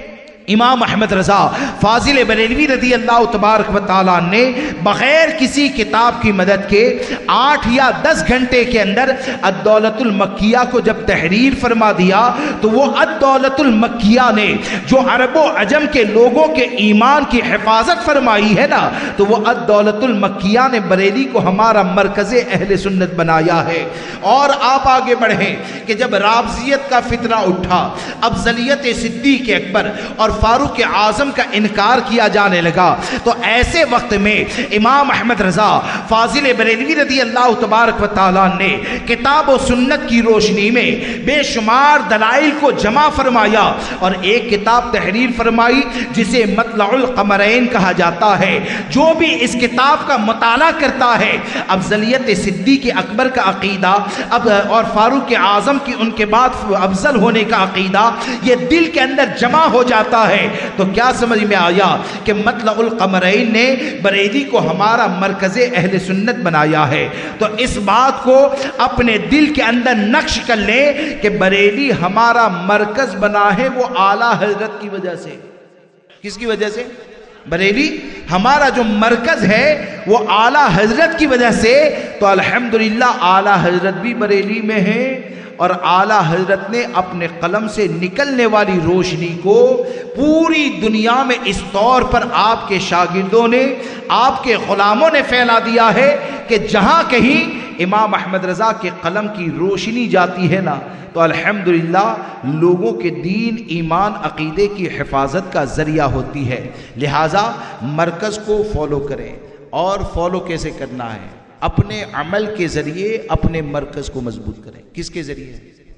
امام احمد رضا فاضل بریلوی رضی اللہ تبارک و تعالیٰ نے بغیر کسی کتاب کی مدد کے 8 یا 10 گھنٹے کے اندر الدولت المکیہ کو جب تحریر فرما دیا تو وہ الدولت المکیہ نے جو عرب و عجم کے لوگوں کے ایمان کی حفاظت فرمائی ہے نا، تو وہ الدولت المکیہ نے بریلی کو ہمارا مرکز اہل سنت بنایا ہے۔ اور آپ آگے بڑھیں کہ جب رافضیت کا فتنہ اٹھا، افضلیت صدیق اکبر اور فاروق اعظم کا انکار کیا جانے لگا، تو ایسے وقت میں امام احمد رضا فاضل بریلوی رضی اللہ تبارک و تعالیٰ نے کتاب و سنت کی روشنی میں بے شمار دلائل کو جمع فرمایا اور ایک کتاب تحریر فرمائی جسے مطلع القمرین کہا جاتا ہے۔ جو بھی اس کتاب کا مطالعہ کرتا ہے افضلیت صدیق اکبر کا عقیدہ اور فاروق اعظم کی ان کے بعد افضل ہونے کا عقیدہ یہ دل کے اندر جمع ہو جاتا ہے، تو کیا سمجھ میں آیا کہ مطلع القمرین نے بریلی کو ہمارا مرکز اہل سنت بنایا ہے۔ تو اس بات کو اپنے دل کے اندر نقش کر لیں کہ بریلی ہمارا مرکز بنا ہے وہ اعلیٰ حضرت کی وجہ سے۔ کس کی وجہ سے؟ بریلی ہمارا جو مرکز ہے وہ اعلیٰ حضرت کی وجہ سے۔ تو الحمدللہ اعلیٰ حضرت بھی بریلی میں ہے، اور اعلیٰ حضرت نے اپنے قلم سے نکلنے والی روشنی کو پوری دنیا میں اس طور پر آپ کے شاگردوں نے، آپ کے غلاموں نے پھیلا دیا ہے کہ جہاں کہیں امام احمد رضا کے قلم کی روشنی جاتی ہے نا، تو الحمدللہ لوگوں کے دین ایمان عقیدے کی حفاظت کا ذریعہ ہوتی ہے۔ لہٰذا مرکز کو فالو کریں، اور فالو کیسے کرنا ہے؟ اپنے عمل کے ذریعے اپنے مرکز کو مضبوط کریں۔ کس کے ذریعے؟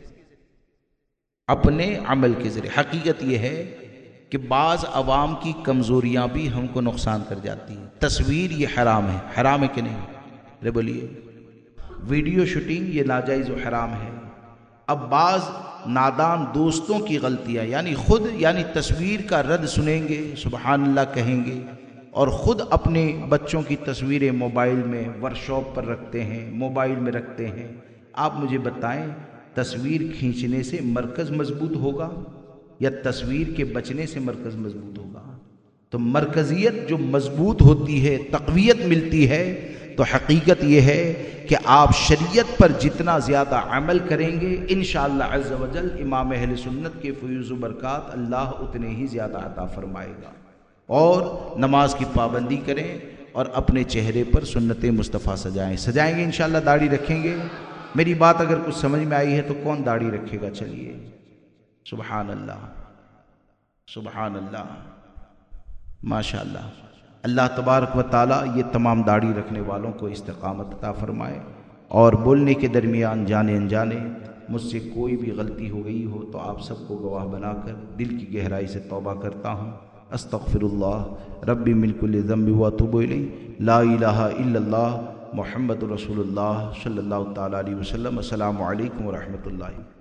اپنے عمل کے ذریعے۔ حقیقت یہ ہے کہ بعض عوام کی کمزوریاں بھی ہم کو نقصان کر جاتی ہیں۔ تصویر یہ حرام ہے، حرام ہے کہ نہیں؟ رے بولیے۔ ویڈیو شوٹنگ یہ ناجائز و حرام ہے۔ اب بعض نادان دوستوں کی غلطیاں، یعنی خود تصویر کا رد سنیں گے، سبحان اللہ کہیں گے، اور خود اپنے بچوں کی تصویریں موبائل میں ورکشاپ پر رکھتے ہیں، موبائل میں رکھتے ہیں۔ آپ مجھے بتائیں تصویر کھینچنے سے مرکز مضبوط ہوگا یا تصویر کے بچنے سے مرکز مضبوط ہوگا؟ تو مرکزیت جو مضبوط ہوتی ہے، تقویت ملتی ہے، تو حقیقت یہ ہے کہ آپ شریعت پر جتنا زیادہ عمل کریں گے انشاءاللہ عز و جل امام اہل سنت کے فیوز و برکات اللہ اتنے ہی زیادہ عطا فرمائے گا۔ اور نماز کی پابندی کریں اور اپنے چہرے پر سنت مصطفیٰ سجائیں گے انشاءاللہ، داڑھی رکھیں گے میری بات اگر کچھ سمجھ میں آئی ہے تو کون داڑھی رکھے گا؟ چلیے، سبحان اللہ، سبحان اللہ، ماشاء اللہ۔ اللہ تبارک و تعالیٰ یہ تمام داڑھی رکھنے والوں کو استقامت عطا فرمائے، اور بولنے کے درمیان جانے انجانے مجھ سے کوئی بھی غلطی ہو گئی ہو تو آپ سب کو گواہ بنا کر دل کی گہرائی سے توبہ کرتا ہوں۔ استغفر اللہ ربی من کل ذنب واتوب الیہ، لا الہ الا اللہ محمد رسول اللہ صلی اللہ تعالیٰ علیہ وسلم۔ السلام علیکم ورحمۃ اللہ۔